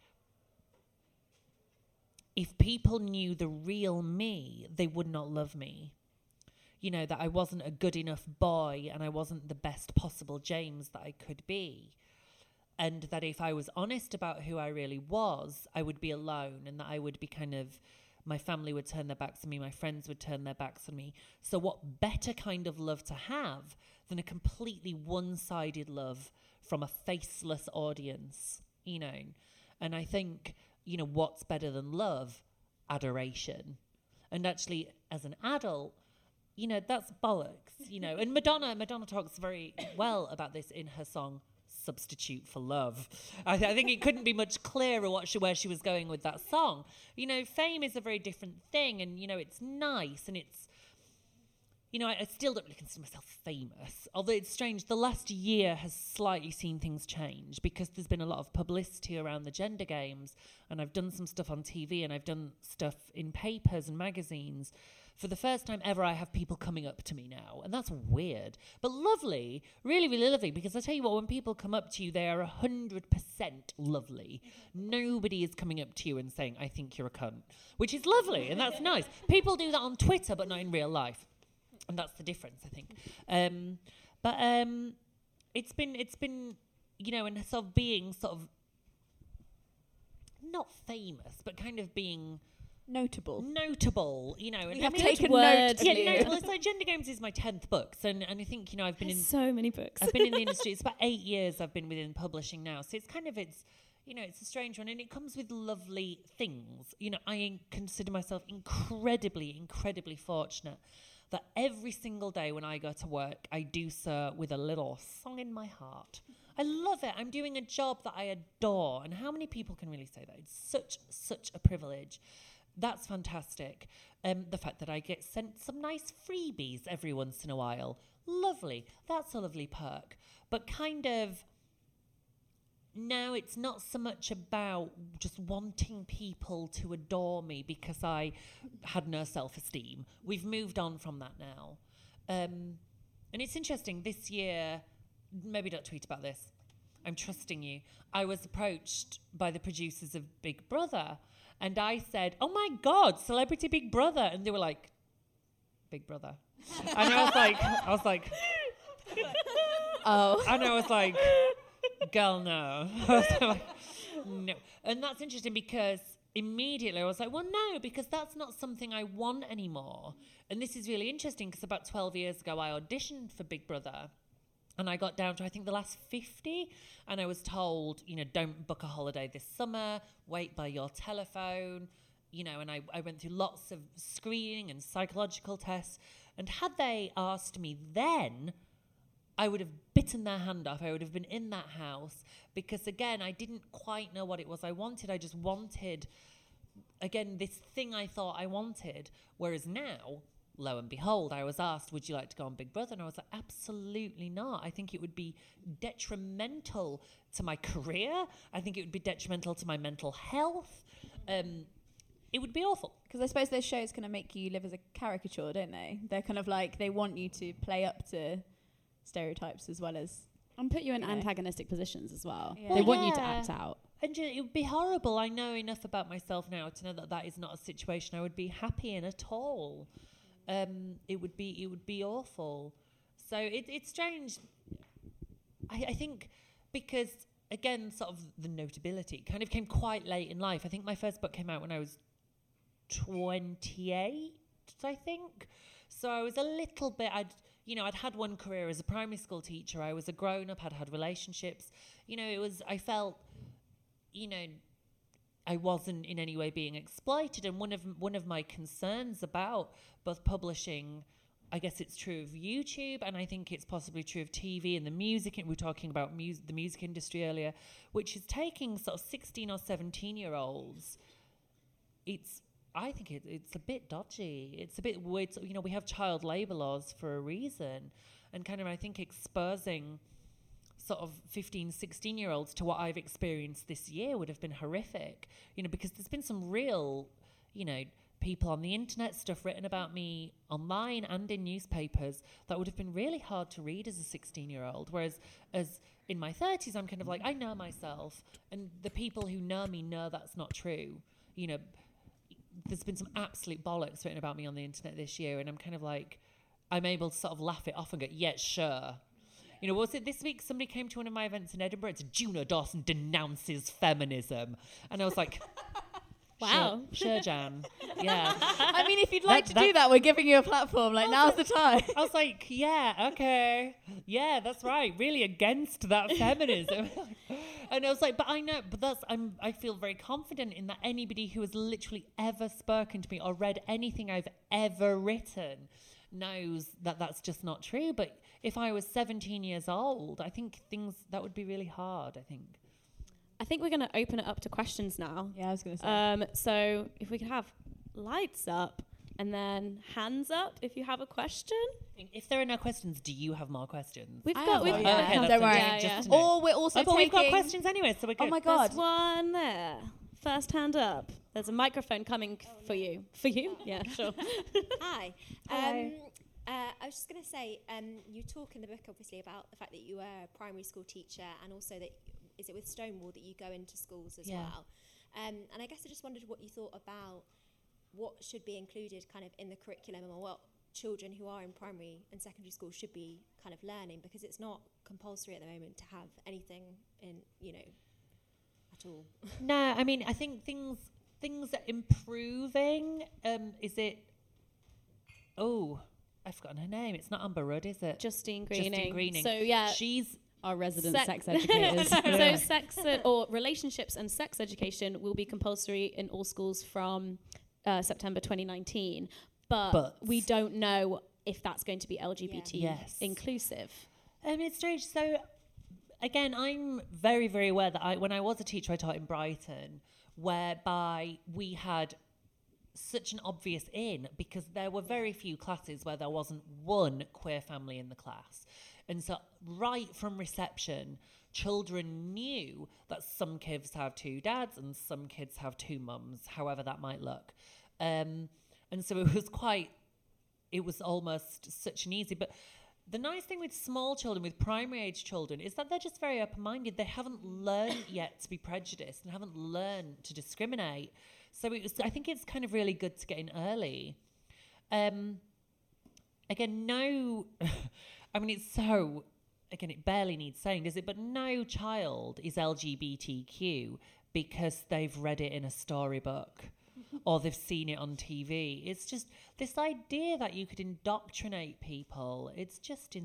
if people knew the real me, they would not love me. You know, that I wasn't a good enough boy and I wasn't the best possible James that I could be. And that if I was honest about who I really was, I would be alone, and that I would be kind of, my family would turn their backs on me, my friends would turn their backs on me. So what better kind of love to have than a completely one-sided love from a faceless audience, you know? And I think, you know, what's better than love? Adoration. And actually, as an adult, you know, that's bollocks, you know. And Madonna, Madonna talks very well about this in her song Substitute for Love. I, th- I think it couldn't be much clearer what she, where she was going with that song. You know, fame is a very different thing, and, you know, it's nice, and it's, you know, I, I still don't really consider myself famous. Although it's strange, the last year has slightly seen things change because there's been a lot of publicity around the Gender Games, and I've done some stuff on T V, and I've done stuff in papers and magazines. For the first time ever, I have people coming up to me now, and that's weird, but lovely, really, really lovely, because I tell you what, when people come up to you, they are one hundred percent lovely. Nobody is coming up to you and saying, I think you're a cunt, which is lovely, and that's nice. People do that on Twitter, but not in real life, and that's the difference, I think. Um, but um, it's been, it's been, you know, and sort of being sort of, not famous, but kind of being... Notable. Notable, you know. We and have I mean, taken word note. yeah, of you. notable. It's like Gender Games is my tenth book, so, and, and I think, you know, I've been in... so many books. I've been in the industry. It's about eight years I've been within publishing now. So it's kind of, it's, you know, it's a strange one. And it comes with lovely things. You know, I in- consider myself incredibly, incredibly fortunate that every single day when I go to work, I do so with a little song in my heart. I love it. I'm doing a job that I adore. And how many people can really say that? It's such, such a privilege. That's fantastic. Um, the fact that I get sent some nice freebies every once in a while. Lovely. That's a lovely perk. But kind of, now it's not so much about just wanting people to adore me because I had no self-esteem. We've moved on from that now. Um, and it's interesting, this year, maybe don't tweet about this. I'm trusting you. I was approached by the producers of Big Brother, and I said, oh my God, Celebrity Big Brother. And they were like, Big Brother. And I was like, I was like, Oh. and I was like, girl, no. I was like, no. And that's interesting because immediately I was like, well, no, because that's not something I want anymore. And this is really interesting because about twelve years ago, I auditioned for Big Brother. And I got down to, I think, the last fifty. And I was told, you know, don't book a holiday this summer. Wait by your telephone. You know, and I, I went through lots of screening and psychological tests. And had they asked me then, I would have bitten their hand off. I would have been in that house. Because, again, I didn't quite know what it was I wanted. I just wanted, again, this thing I thought I wanted. Whereas now... lo and behold, I was asked, would you like to go on Big Brother? And I was like, absolutely not. I think it would be detrimental to my career. I think it would be detrimental to my mental health. Um, it would be awful. Because I suppose those shows kind of make you live as a caricature, don't they? They're kind of like, they want you to play up to stereotypes as well as And put you in You know. antagonistic positions as well. Yeah. They Well, want you to yeah. act out. And ju- it would be horrible. I know enough about myself now to know that that is not a situation I would be happy in at all. Um, it would be it would be awful. So it, it's strange. I, I think because, again, sort of the notability kind of came quite late in life. I think my first book came out when I was twenty-eight, I think. So I was a little bit, I'd, you know, I'd had one career as a primary school teacher. I was a grown-up, I'd had relationships. You know, it was, I felt, you know, I wasn't in any way being exploited. And one of one of my concerns about both publishing, I guess it's true of YouTube, and I think it's possibly true of T V and the music. And we were talking about mus- the music industry earlier, which is taking sort of sixteen or seventeen year olds. It's, I think it, it's a bit dodgy. It's a bit weird. So, you know, we have child labour laws for a reason, and kind of I think exposing sort of fifteen, sixteen year olds to what I've experienced this year would have been horrific, you know, because there's been some real, you know, people on the internet, stuff written about me online and in newspapers that would have been really hard to read as a sixteen year old. Whereas as in my thirties, I'm kind of like, I know myself, and the people who know me know that's not true. You know, there's been some absolute bollocks written about me on the internet this year, and I'm kind of like, I'm able to sort of laugh it off and go, yeah, sure. You know, was it this week somebody came to one of my events in Edinburgh? It's Juno Dawson denounces feminism. And I was like, Wow. Sure, sure, Jan. Yeah. I mean, if you'd like That- to do that- that, we're giving you a platform. Like, now's the time. I was like, yeah, okay. Yeah, that's right. Really against that feminism. And I was like, but I know, but that's, I'm, I feel very confident in that anybody who has literally ever spoken to me or read anything I've ever written knows that that's just not true. But if I was seventeen years old, I think things, that would be really hard, I think. I think we're going to open it up to questions now. Yeah, I was going to say. Um, so if we could have lights up and then hands up if you have a question. If there are no questions, do you have more questions? We've I got, have we've one. got, Yeah, okay, that's don't worry. okay, Yeah, just yeah. to know. Or we're also Oh, but taking... we've got questions anyway, so we're good. Oh my God. There's one there. First hand up. There's a microphone coming oh, for no. you. For you? Yeah, sure. Hi. Hi. Um, uh, I was just going to say, um, you talk in the book, obviously, about the fact that you were a primary school teacher, and also that, is it with Stonewall that you go into schools as Yeah. well? Um, and I guess I just wondered what you thought about what should be included kind of in the curriculum, or what children who are in primary and secondary school should be kind of learning, because it's not compulsory at the moment to have anything in, you know, at all. No, I mean, I think things things are improving. Um, is it? Oh, I've forgotten her name. It's not Amber Rudd, is it? Justine Greening. Justine Greening. So, yeah. She's Our resident Sex- sex educators. So sex ed- or relationships and sex education will be compulsory in all schools from uh, September twenty nineteen. But, But- we don't know if that's going to be L G B T Yeah. Yes. inclusive. Um, it's strange. So, again, I'm very, very aware that I, when I was a teacher, I taught in Brighton, whereby we had such an obvious in, because there were very few classes where there wasn't one queer family in the class. And so right from reception, children knew that some kids have two dads and some kids have two mums, however that might look. Um, and so it was quite, it was almost such an easy, but the nice thing with small children, with primary age children, is that they're just very open-minded. They haven't learned yet to be prejudiced and haven't learned to discriminate. So it was, I think it's kind of really good to get in early. Um, again, no, I mean, it's so, again, it barely needs saying, does it? But no child is L G B T Q because they've read it in a storybook or they've seen it on T V. It's just this idea that you could indoctrinate people. It's just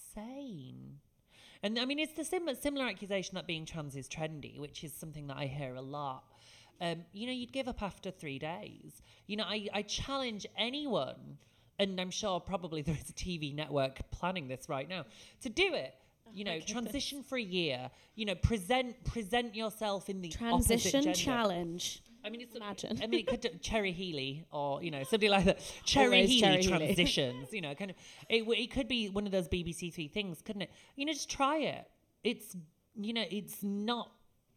insane. And I mean, it's the similar, similar accusation that being trans is trendy, which is something that I hear a lot. Um, you know, you'd give up after three days. You know, I, I challenge anyone, and I'm sure probably there is a T V network planning this right now, to do it. You know, transition for a year. You know, present present yourself in the opposite Transition gender. challenge. I mean, it's Imagine. I mean, it could do Cherry Healey or you know somebody like that. Cherry Always Healey Cherry Healey. transitions. You know, kind of. It w- it could be one of those B B C Three things, couldn't it? You know, just try it. It's you know, it's not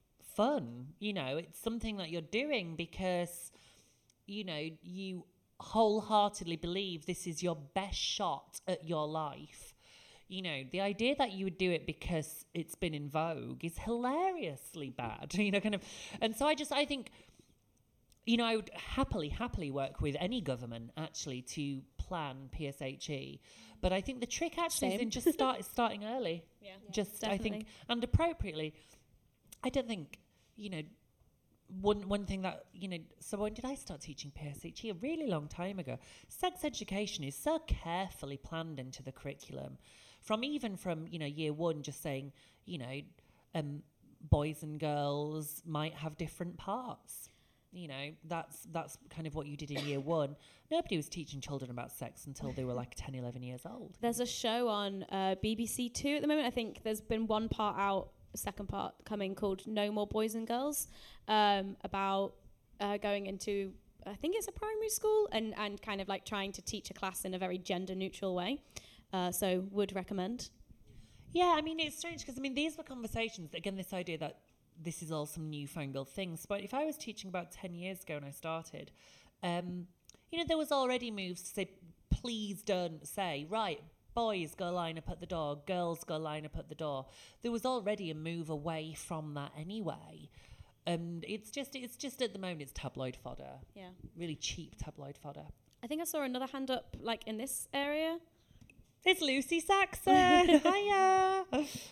fun. You know, it's something that you're doing because you know you wholeheartedly believe this is your best shot at your life. You know, the idea that you would do it because it's been in vogue is hilariously bad, you know, kind of. And so I just, I think, you know, I would happily, happily work with any government actually to plan P S H E. But I think the trick actually Same. is in just start starting early. Yeah, just, definitely. I think, and appropriately. I don't think, you know, one one thing that, you know, so when did I start teaching P S H E? A really long time ago. Sex education is so carefully planned into the curriculum. From even from, you know, year one, just saying, you know, um, boys and girls might have different parts. You know, that's that's kind of what you did in year one. Nobody was teaching children about sex until they were like ten, eleven years old. There's a show on uh, B B C Two at the moment. I think there's been one part out, second part coming, called No More Boys and Girls, um, about uh, going into, I think it's a primary school, and, and kind of like trying to teach a class in a very gender neutral way. Uh, so would recommend. Yeah, I mean, it's strange because, I mean, these were conversations, again, this idea that this is all some newfangled things. But if I was teaching about ten years ago when I started, um, you know, there was already moves to say, please don't say, right, boys go line up at the door, girls go line up at the door. There was already a move away from that anyway. And it's just, it's just at the moment, it's tabloid fodder. Yeah. Really cheap tabloid fodder. I think I saw another hand up, like in this area. It's Lucy Saxon. Hiya.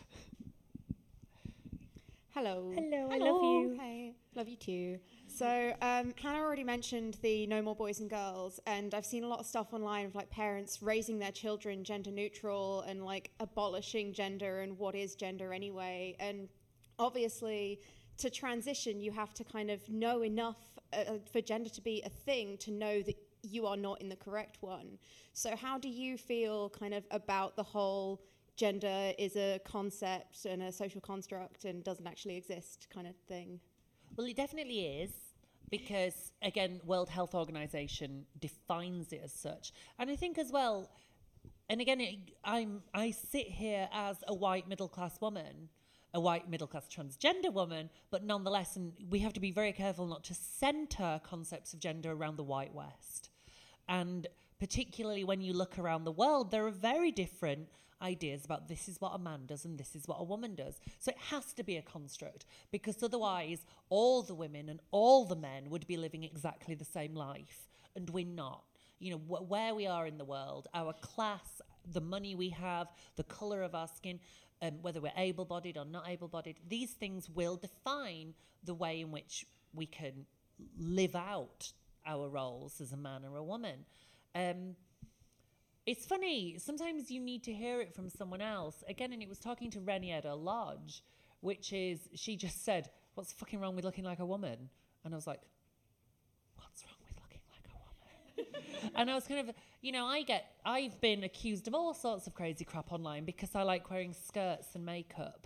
Hello. Hello, I Hello. love you. Hi. Love you too. So um, Hannah already mentioned the No More Boys and Girls, and I've seen a lot of stuff online of like parents raising their children gender neutral and like abolishing gender and what is gender anyway. And obviously, to transition, you have to kind of know enough uh, for gender to be a thing to know that you are not in the correct one. So how do you feel kind of about the whole gender is a concept and a social construct and doesn't actually exist kind of thing? Well, it definitely is, because, again, World Health Organization defines it as such. And I think as well, and again, it, I'm, I sit here as a white middle-class woman, a white middle-class transgender woman, but nonetheless, and we have to be very careful not to center concepts of gender around the white West. And particularly when you look around the world, there are very different ideas about this is what a man does and this is what a woman does. So it has to be a construct, because otherwise all the women and all the men would be living exactly the same life, and we're not. You know, wh- where we are in the world, our class, the money we have, the colour of our skin, um, whether we're able-bodied or not able-bodied, these things will define the way in which we can live out our roles as a man or a woman. Um, It's funny, sometimes you need to hear it from someone else. Again, and it was talking to Renietta Lodge, which is, she just said, what's fucking wrong with looking like a woman? And I was like, what's wrong with looking like a woman? And I was kind of, you know, I get, I've been accused of all sorts of crazy crap online because I like wearing skirts and makeup.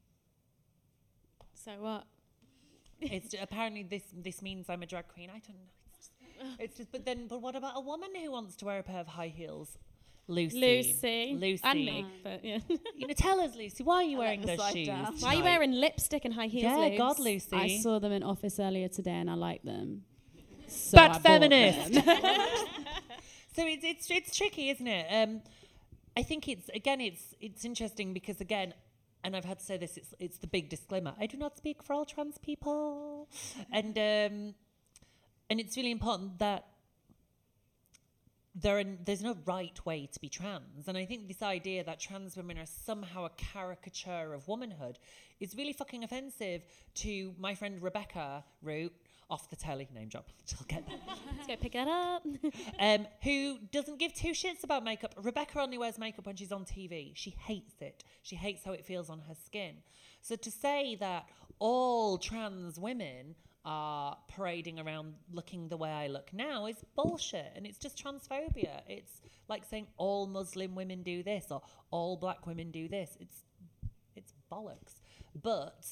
So what? It's apparently this this means I'm a drag queen. I don't know. It's just, it's just, but then, but what about a woman who wants to wear a pair of high heels? Lucy. Lucy. Lucy. And me, but yeah. You know, tell us, Lucy, why are you I wearing let the those slide shoes? down. Why are you tonight? wearing lipstick and high heels, Yeah, Luce? God, Lucy. I saw them in office earlier today and I like them. So But I bought feminist. them. So it's it's it's tricky, isn't it? Um, I think it's again it's it's interesting because again, and I've had to say this, it's it's the big disclaimer. I do not speak for all trans people, and um, and it's really important that there are, there's no right way to be trans. And I think this idea that trans women are somehow a caricature of womanhood is really fucking offensive to my friend Rebecca Root, off the telly, name drop, she'll get that. Let's go pick it up. um, who doesn't give two shits about makeup. Rebecca only wears makeup when she's on T V. She hates it. She hates how it feels on her skin. So to say that all trans women are parading around looking the way I look now is bullshit, and it's just transphobia. It's like saying all Muslim women do this or all black women do this. It's it's bollocks. But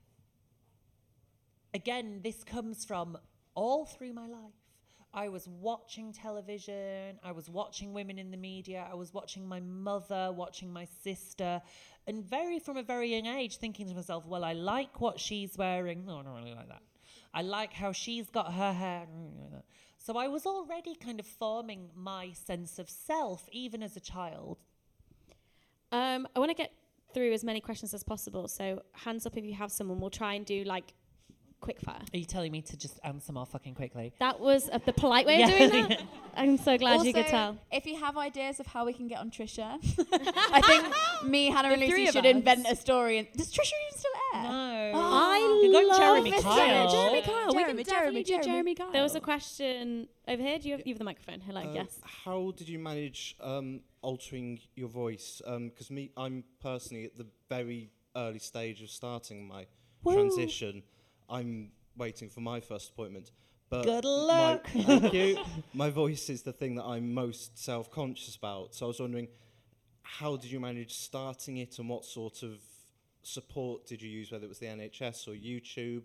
again, this comes from all through my life. I was watching television, I was watching women in the media, I was watching my mother, watching my sister, and very from a very young age thinking to myself, well, I like what she's wearing. No, I don't really like that. I like how she's got her hair. I don't really like that. So I was already kind of forming my sense of self, even as a child. Um, I want to get through as many questions as possible. So hands up if you have someone. We'll try and do like quick fire. Are you telling me to just answer more fucking quickly? That was uh, the polite way Yeah. of doing that. I'm so glad Also, you could tell. if you have ideas of how we can get on Trisha, I think me, Hannah, and The three Lucy of should us. invent a story. And does Trisha even still air? No. I You've got love Jeremy this Kyle. Jeremy, Jeremy Kyle. we Jeremy, can Jeremy, definitely do Jeremy. Jeremy Kyle. There was a question over here. Do you have, you have the microphone? Hello, Uh, yes. How did you manage um, altering your voice? Because me, I'm personally at the very early stage of starting my Woo. transition. I'm waiting for my first appointment. But Good my- luck. Thank you. My voice is the thing that I'm most self-conscious about. So I was wondering, how did you manage starting it, and what sort of support did you use, whether it was the N H S or YouTube?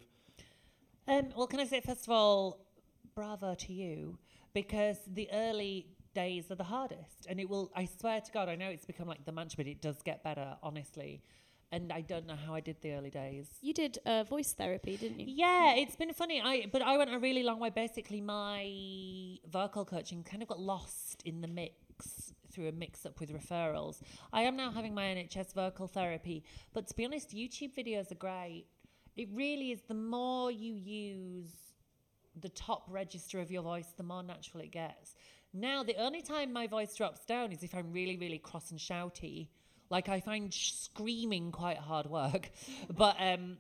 Um, well, can I say, first of all, bravo to you, because the early days are the hardest. And it will, I swear to God, I know it's become like the mantra, but it does get better, honestly. And I don't know how I did the early days. You did uh, voice therapy, didn't you? Yeah, it's been funny. I but I went a really long way. Basically, my vocal coaching kind of got lost in the mix through a mix-up with referrals. I am now having my N H S vocal therapy, but to be honest, YouTube videos are great. It really is. The more you use the top register of your voice, the more natural it gets. Now, the only time my voice drops down is if I'm really, really cross and shouty. Like, I find sh- screaming quite hard work. But, um,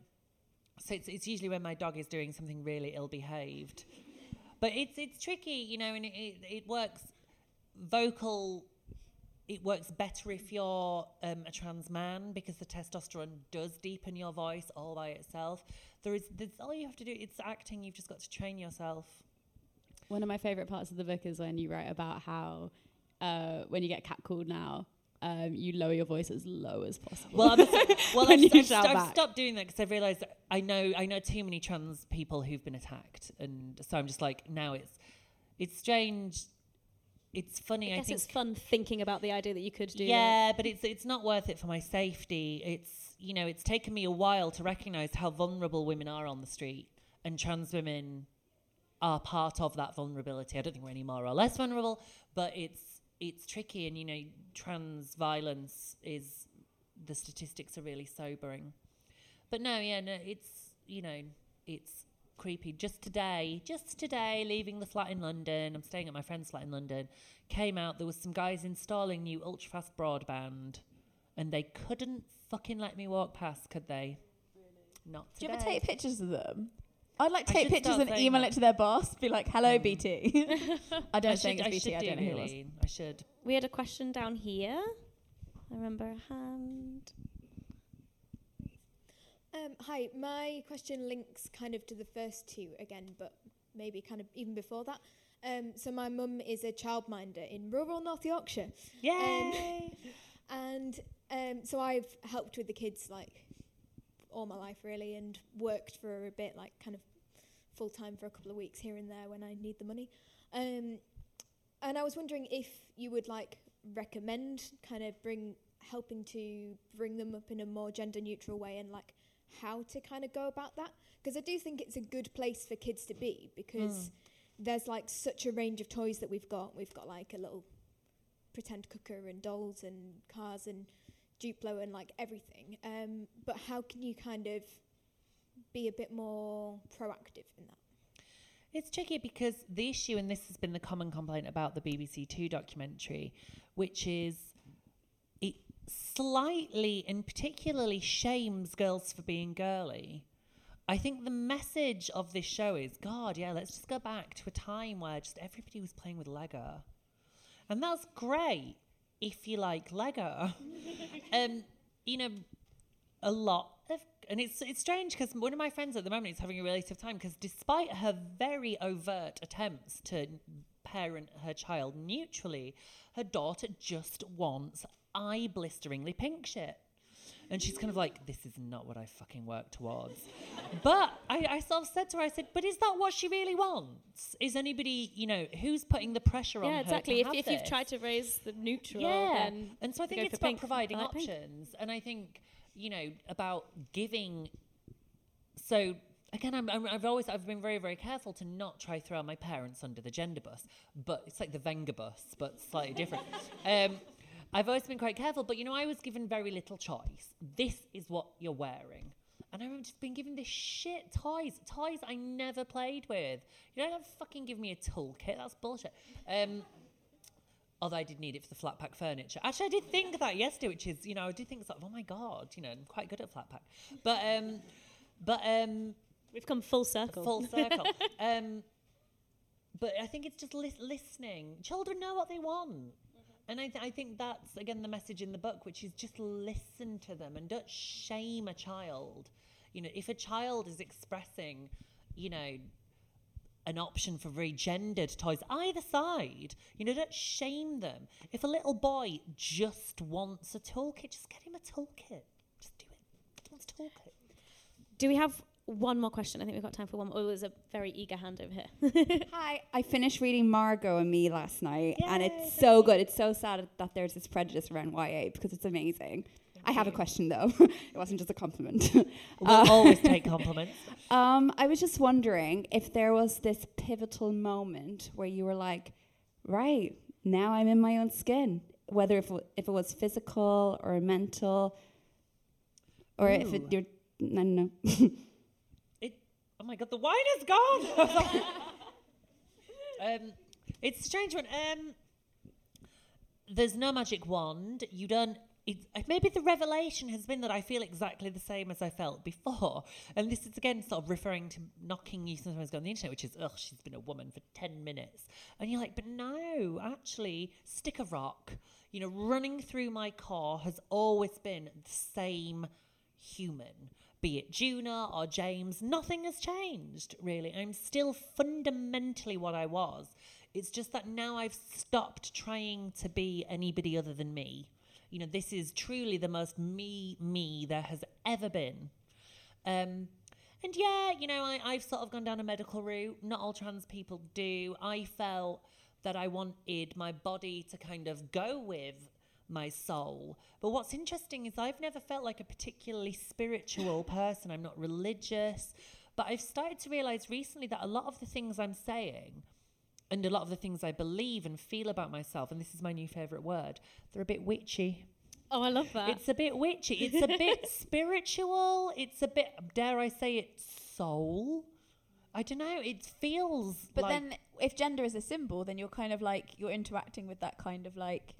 so it's, it's usually when my dog is doing something really ill-behaved. But it's it's tricky, you know, and it, it, it works vocal... It works better if you're um, a trans man, because the testosterone does deepen your voice all by itself. There is, there's, all you have to do, it's acting, you've just got to train yourself. One of my favourite parts of the book is when you write about how uh, when you get catcalled now, um, you lower your voice as low as possible. Well, I'm, well When I've, you I've, shout I've back. stopped doing that because I've realised that I know I know too many trans people who've been attacked, and so I'm just like, now it's it's strange. It's funny. I I, guess think it's fun thinking about the idea that you could do yeah, that. but it's it's not worth it for my safety. It's, you know, it's taken me a while to recognise how vulnerable women are on the street, and trans women are part of that vulnerability. I don't think we're any more or less vulnerable, but it's it's tricky, and you know, trans violence is, the statistics are really sobering. But no, yeah, no, it's, you know, it's creepy. Just today, just today, leaving the flat in London, I'm staying at my friend's flat in London, came out, there was some guys installing new ultra-fast broadband, and they couldn't fucking let me walk past, could they? Not Do today. you ever take pictures of them? I'd like to I take should pictures start and saying email that. it to their boss. Be like, "Hello, B T." I don't I think should, it's I B T. should I do, don't know who it was. really. I should. We had a question down here. I remember a hand. Um, hi, my question links kind of to the first two again, but maybe kind of even before that. Um, so my mum is a childminder in rural North Yorkshire. Yay! Um, and um, so I've helped with the kids like all my life really, and worked for a bit, like kind of full time for a couple of weeks here and there when I need the money. Um, and I was wondering if you would like recommend kind of bring helping to bring them up in a more gender neutral way, and like how to kind of go about that, because I do think it's a good place for kids to be, because mm. there's like such a range of toys that we've got. We've got like a little pretend cooker and dolls and cars and Duplo and like everything. Um, but how can you kind of be a bit more proactive in that? It's tricky because the issue, and this has been the common complaint about the B B C Two documentary, which is it slightly and particularly shames girls for being girly. I think the message of this show is, God, yeah, let's just go back to a time where just everybody was playing with Lego. And that's great if you like Lego. um, you know, a lot of, and it's it's strange because one of my friends at the moment is having a really tough time because despite her very overt attempts to parent her child neutrally, her daughter just wants eye-blisteringly pink shit. And she's kind of like, this is not what I fucking work towards. But I, I sort of said to her, I said, but is that what she really wants? Is anybody, you know, who's putting the pressure on yeah, her exactly. to If, have if this? you've tried to raise the neutral, Yeah. then And so I think go it's for about pink. providing I like pink. options. And I think, you know, about giving. So again, I'm, I'm, I've always, I've been very, very careful to not try throw my parents under the gender bus, but it's like the Venga bus, but slightly different. Um, I've always been quite careful, but you know, I was given very little choice. This is what you're wearing. And I've just been given this shit toys, toys I never played with. You don't have to fucking give me a toolkit. That's bullshit. Um, although I did need it for the flat pack furniture. Actually, I did think that yesterday, which is, you know, I did think sort of, oh my God, you know, I'm quite good at flat pack. But, um, but, um, we've come full circle. Full circle. um, but I think it's just li- listening. Children know what they want. And I, th- I think that's, again, the message in the book, which is just listen to them and don't shame a child. You know, if a child is expressing, you know, an option for very gendered toys, either side, you know, don't shame them. If a little boy just wants a toolkit, just get him a toolkit. Just do it. He wants a toolkit. Do we have one more question? I think we've got time for one more. Oh, there's a very eager hand over here. Hi, I finished reading Margot and Me last night, Yay, and it's so good. It's so sad that there's this prejudice around Y A because it's amazing. Thank I have you. a question, though. It wasn't just a compliment. We'll uh, always take compliments. Um, I was just wondering if there was this pivotal moment where you were like, right, now I'm in my own skin, whether if, if it was physical or mental, or Ooh. if it, you're, I don't know. Oh my God, the wine is gone. um, it's a strange one. Um, there's no magic wand. You don't. It, maybe the revelation has been that I feel exactly the same as I felt before. And this is again sort of referring to knocking you sometimes go on the internet, which is, ugh, she's been a woman for ten minutes. And you're like, but no, actually, stick a rock. You know, running through my core has always been the same human. Be it Juna or James, nothing has changed, really. I'm still fundamentally what I was. It's just that now I've stopped trying to be anybody other than me. You know, this is truly the most me, me there has ever been. Um, and yeah, you know, I, I've sort of gone down a medical route. Not all trans people do. I felt that I wanted my body to kind of go with my soul. But what's interesting is I've never felt like a particularly spiritual person. I'm not religious, but I've started to realize recently that a lot of the things I'm saying and a lot of the things I believe and feel about myself, and this is my new favorite word, they're a bit witchy. Oh, I love that. It's a bit witchy. It's a bit spiritual. It's a bit, dare I say it, soul. I don't know. It feels But like then if gender is a symbol, then you're kind of like, you're interacting with that kind of like,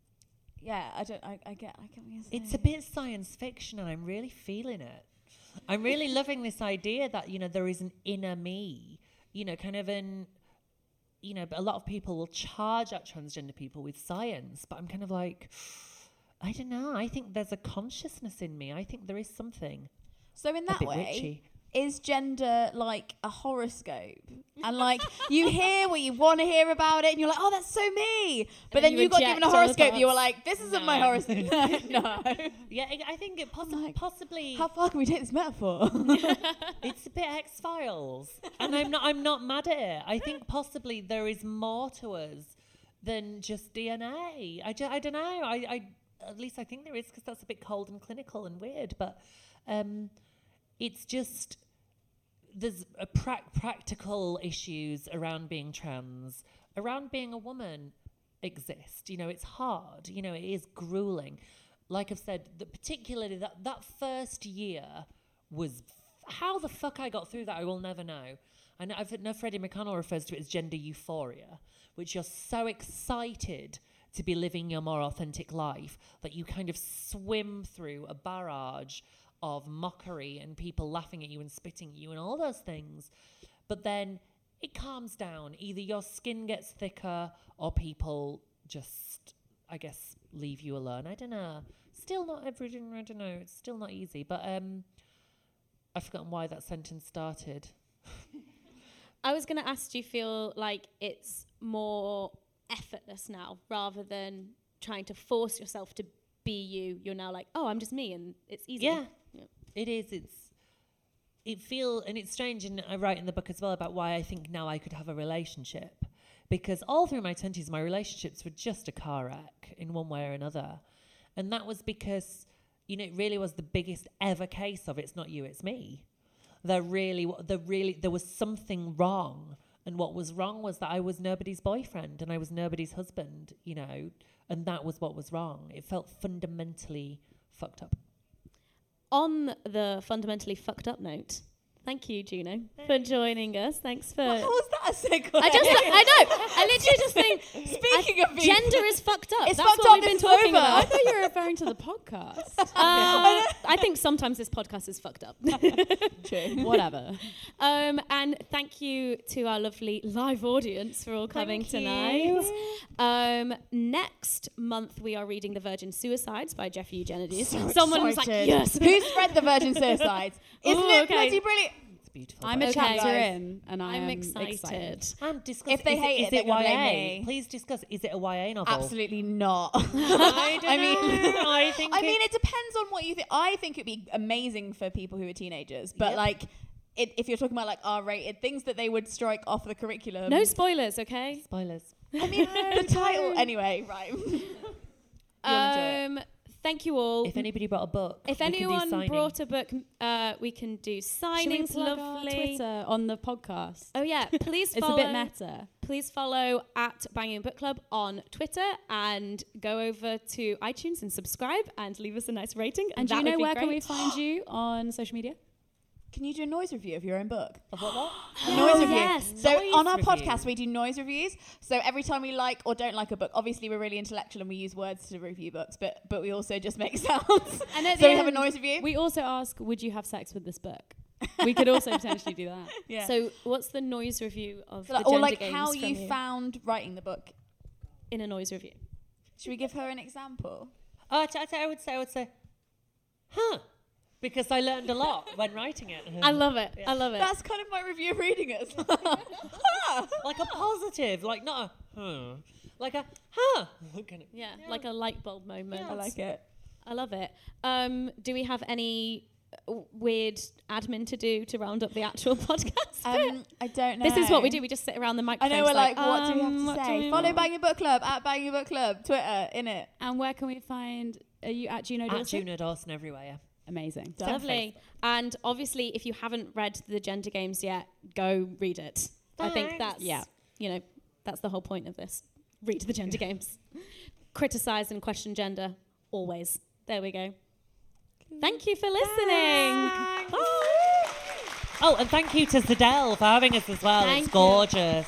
yeah, I don't, I, I get, I get what you're saying. It's a bit science fiction, and I'm really feeling it. I'm really loving this idea that, you know, there is an inner me, you know, kind of an, you know, a lot of people will charge at transgender people with science, but I'm kind of like, I don't know. I think there's a consciousness in me. I think there is something. So in that way, witchy. Is gender like a horoscope? And like you hear what you want to hear about it, and you're like, oh, that's so me. But then, then you, you got given a horoscope, you were like, this isn't no. my horoscope. No. Yeah, I think it possi- like, possibly. How far can we take this metaphor? It's a bit X-Files, and I'm not. I'm not mad at it. I think possibly there is more to us than just D N A. I, ju- I don't know. I, I at least I think there is, because that's a bit cold and clinical and weird. But um, it's just. There's a pra- practical issues around being trans, around being a woman exist. You know, it's hard. You know, it is grueling. Like I've said, the, particularly that, that first year was, f- how the fuck I got through that, I will never know. I know, I've know Freddie McConnell refers to it as gender euphoria, which you're so excited to be living your more authentic life that you kind of swim through a barrage of mockery and people laughing at you and spitting at you and all those things. But then it calms down. Either your skin gets thicker or people just, I guess, leave you alone. I don't know. Still not everything, I don't know. It's still not easy. But um, I've forgotten why that sentence started. I was going to ask, do you feel like it's more effortless now rather than trying to force yourself to be you? You're now like, oh, I'm just me, and it's easy. Yeah. It is. It's. It feel and it's strange, and I write in the book as well about why I think now I could have a relationship, because all through my twenties, my relationships were just a car wreck in one way or another, and that was because, you know, it really was the biggest ever case of it's not you, it's me. There really, there really, there was something wrong, and what was wrong was that I was nobody's boyfriend and I was nobody's husband. You know, And that was what was wrong. It felt fundamentally fucked up. On the fundamentally fucked up note, thank you, Juno, for joining us. Thanks for... How was that a segue? I just, I know. I literally just think, Speaking I, of being- gender is fucked up. It's That's fucked what up, we've been it's talking over. about. I thought you were referring to the podcast. Uh, I think sometimes this podcast is fucked up. True. Whatever. Um, and thank you to our lovely live audience for all coming Thank tonight. Um, next month we are reading The Virgin Suicides by Jeffrey Eugenides. So Someone was like, excited. yes. Who's read The Virgin Suicides? Isn't Ooh, it okay. bloody brilliant? It's beautiful. I'm a Okay, chapter guys. in, and I I'm am excited. excited. And discuss, If they is hate it, it, is they're it gonna Y A? blame me. Please discuss, is it a Y A novel? Absolutely not. I don't I mean, know. I think I it- mean, it depends on what you think. I think it'd be amazing for people who are teenagers, but Yep. like, it, if you're talking about like R-rated things that they would strike off the curriculum. No spoilers, okay? Spoilers. I mean the title anyway. Right. Um, thank you all. If anybody brought a book, If we can do anyone signing. brought a book, uh, we can do Shall we signings. plug our Lovely. Twitter on the podcast? Oh yeah, please It's follow. a bit meta. Please follow at Banging Book Club on Twitter and go over to iTunes and subscribe and leave us a nice rating. And do that you know would be where can we great. find you on social media? Can you do a noise review of your own book? Of what, what? Noise Oh, review. yes. So Noise on our review. podcast, we do noise reviews. So every time we like or don't like a book, obviously we're really intellectual and we use words to review books, but but we also just make sounds. And at so the we have a end, noise review. We also ask, would you have sex with this book? We could also potentially do that. Yeah. So what's the noise review of So the like, or gender like games how from you found writing the book. in a noise review? Should we give her an example? Oh, I, I, I would say, I would say, huh? Because I learned a lot when writing it. I love it. I love it. That's kind of my review of reading it. Like a positive, like not a huh, like a huh. Kind of- yeah, like a light bulb moment. I like it. I love it. Um, do we have any uh, weird admin to do to round up the actual podcast? Um, I don't know. This is what we do. We just sit around the I microphone. know we're like, what do we um, have what to do say? we Follow want? Banging Book Club at Banging Book Club, Twitter, in it. And where can we find, are you at Juno At Dawson? Juno Dawson everywhere. Yeah. Amazing. Lovely. And obviously, if you haven't read the Gender Games yet, go read it. I think Thanks. that's, yeah, you know, that's the whole point of this. Read the Gender Games. Criticize and question gender, always. There we go. Thank you for listening. Bye. Oh, and thank you to Zadell for having us as well. Thank it's you. gorgeous.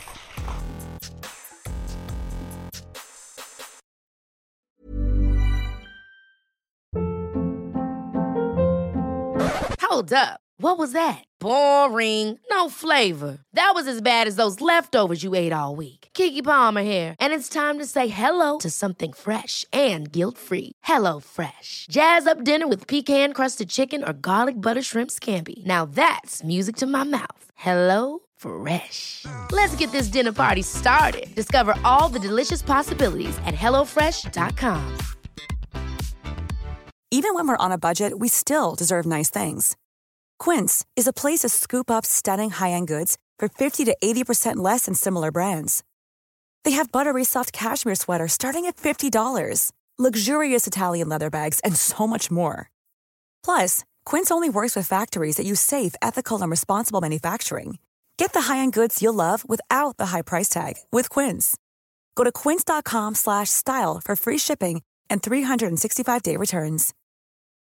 Hold up. What was that? Boring. No flavor. That was as bad as those leftovers you ate all week. Keke Palmer here, and it's time to say hello to something fresh and guilt-free. Hello Fresh. Jazz up dinner with pecan-crusted chicken or garlic butter shrimp scampi. Now that's music to my mouth. Hello Fresh. Let's get this dinner party started. Discover all the delicious possibilities at hello fresh dot com. Even when we're on a budget, we still deserve nice things. Quince is a place to scoop up stunning high-end goods for fifty to eighty percent less than similar brands. They have buttery soft cashmere sweaters starting at fifty dollars, luxurious Italian leather bags, and so much more. Plus, Quince only works with factories that use safe, ethical, and responsible manufacturing. Get the high-end goods you'll love without the high price tag with Quince. Go to quince dot com slash style for free shipping and three sixty-five day returns.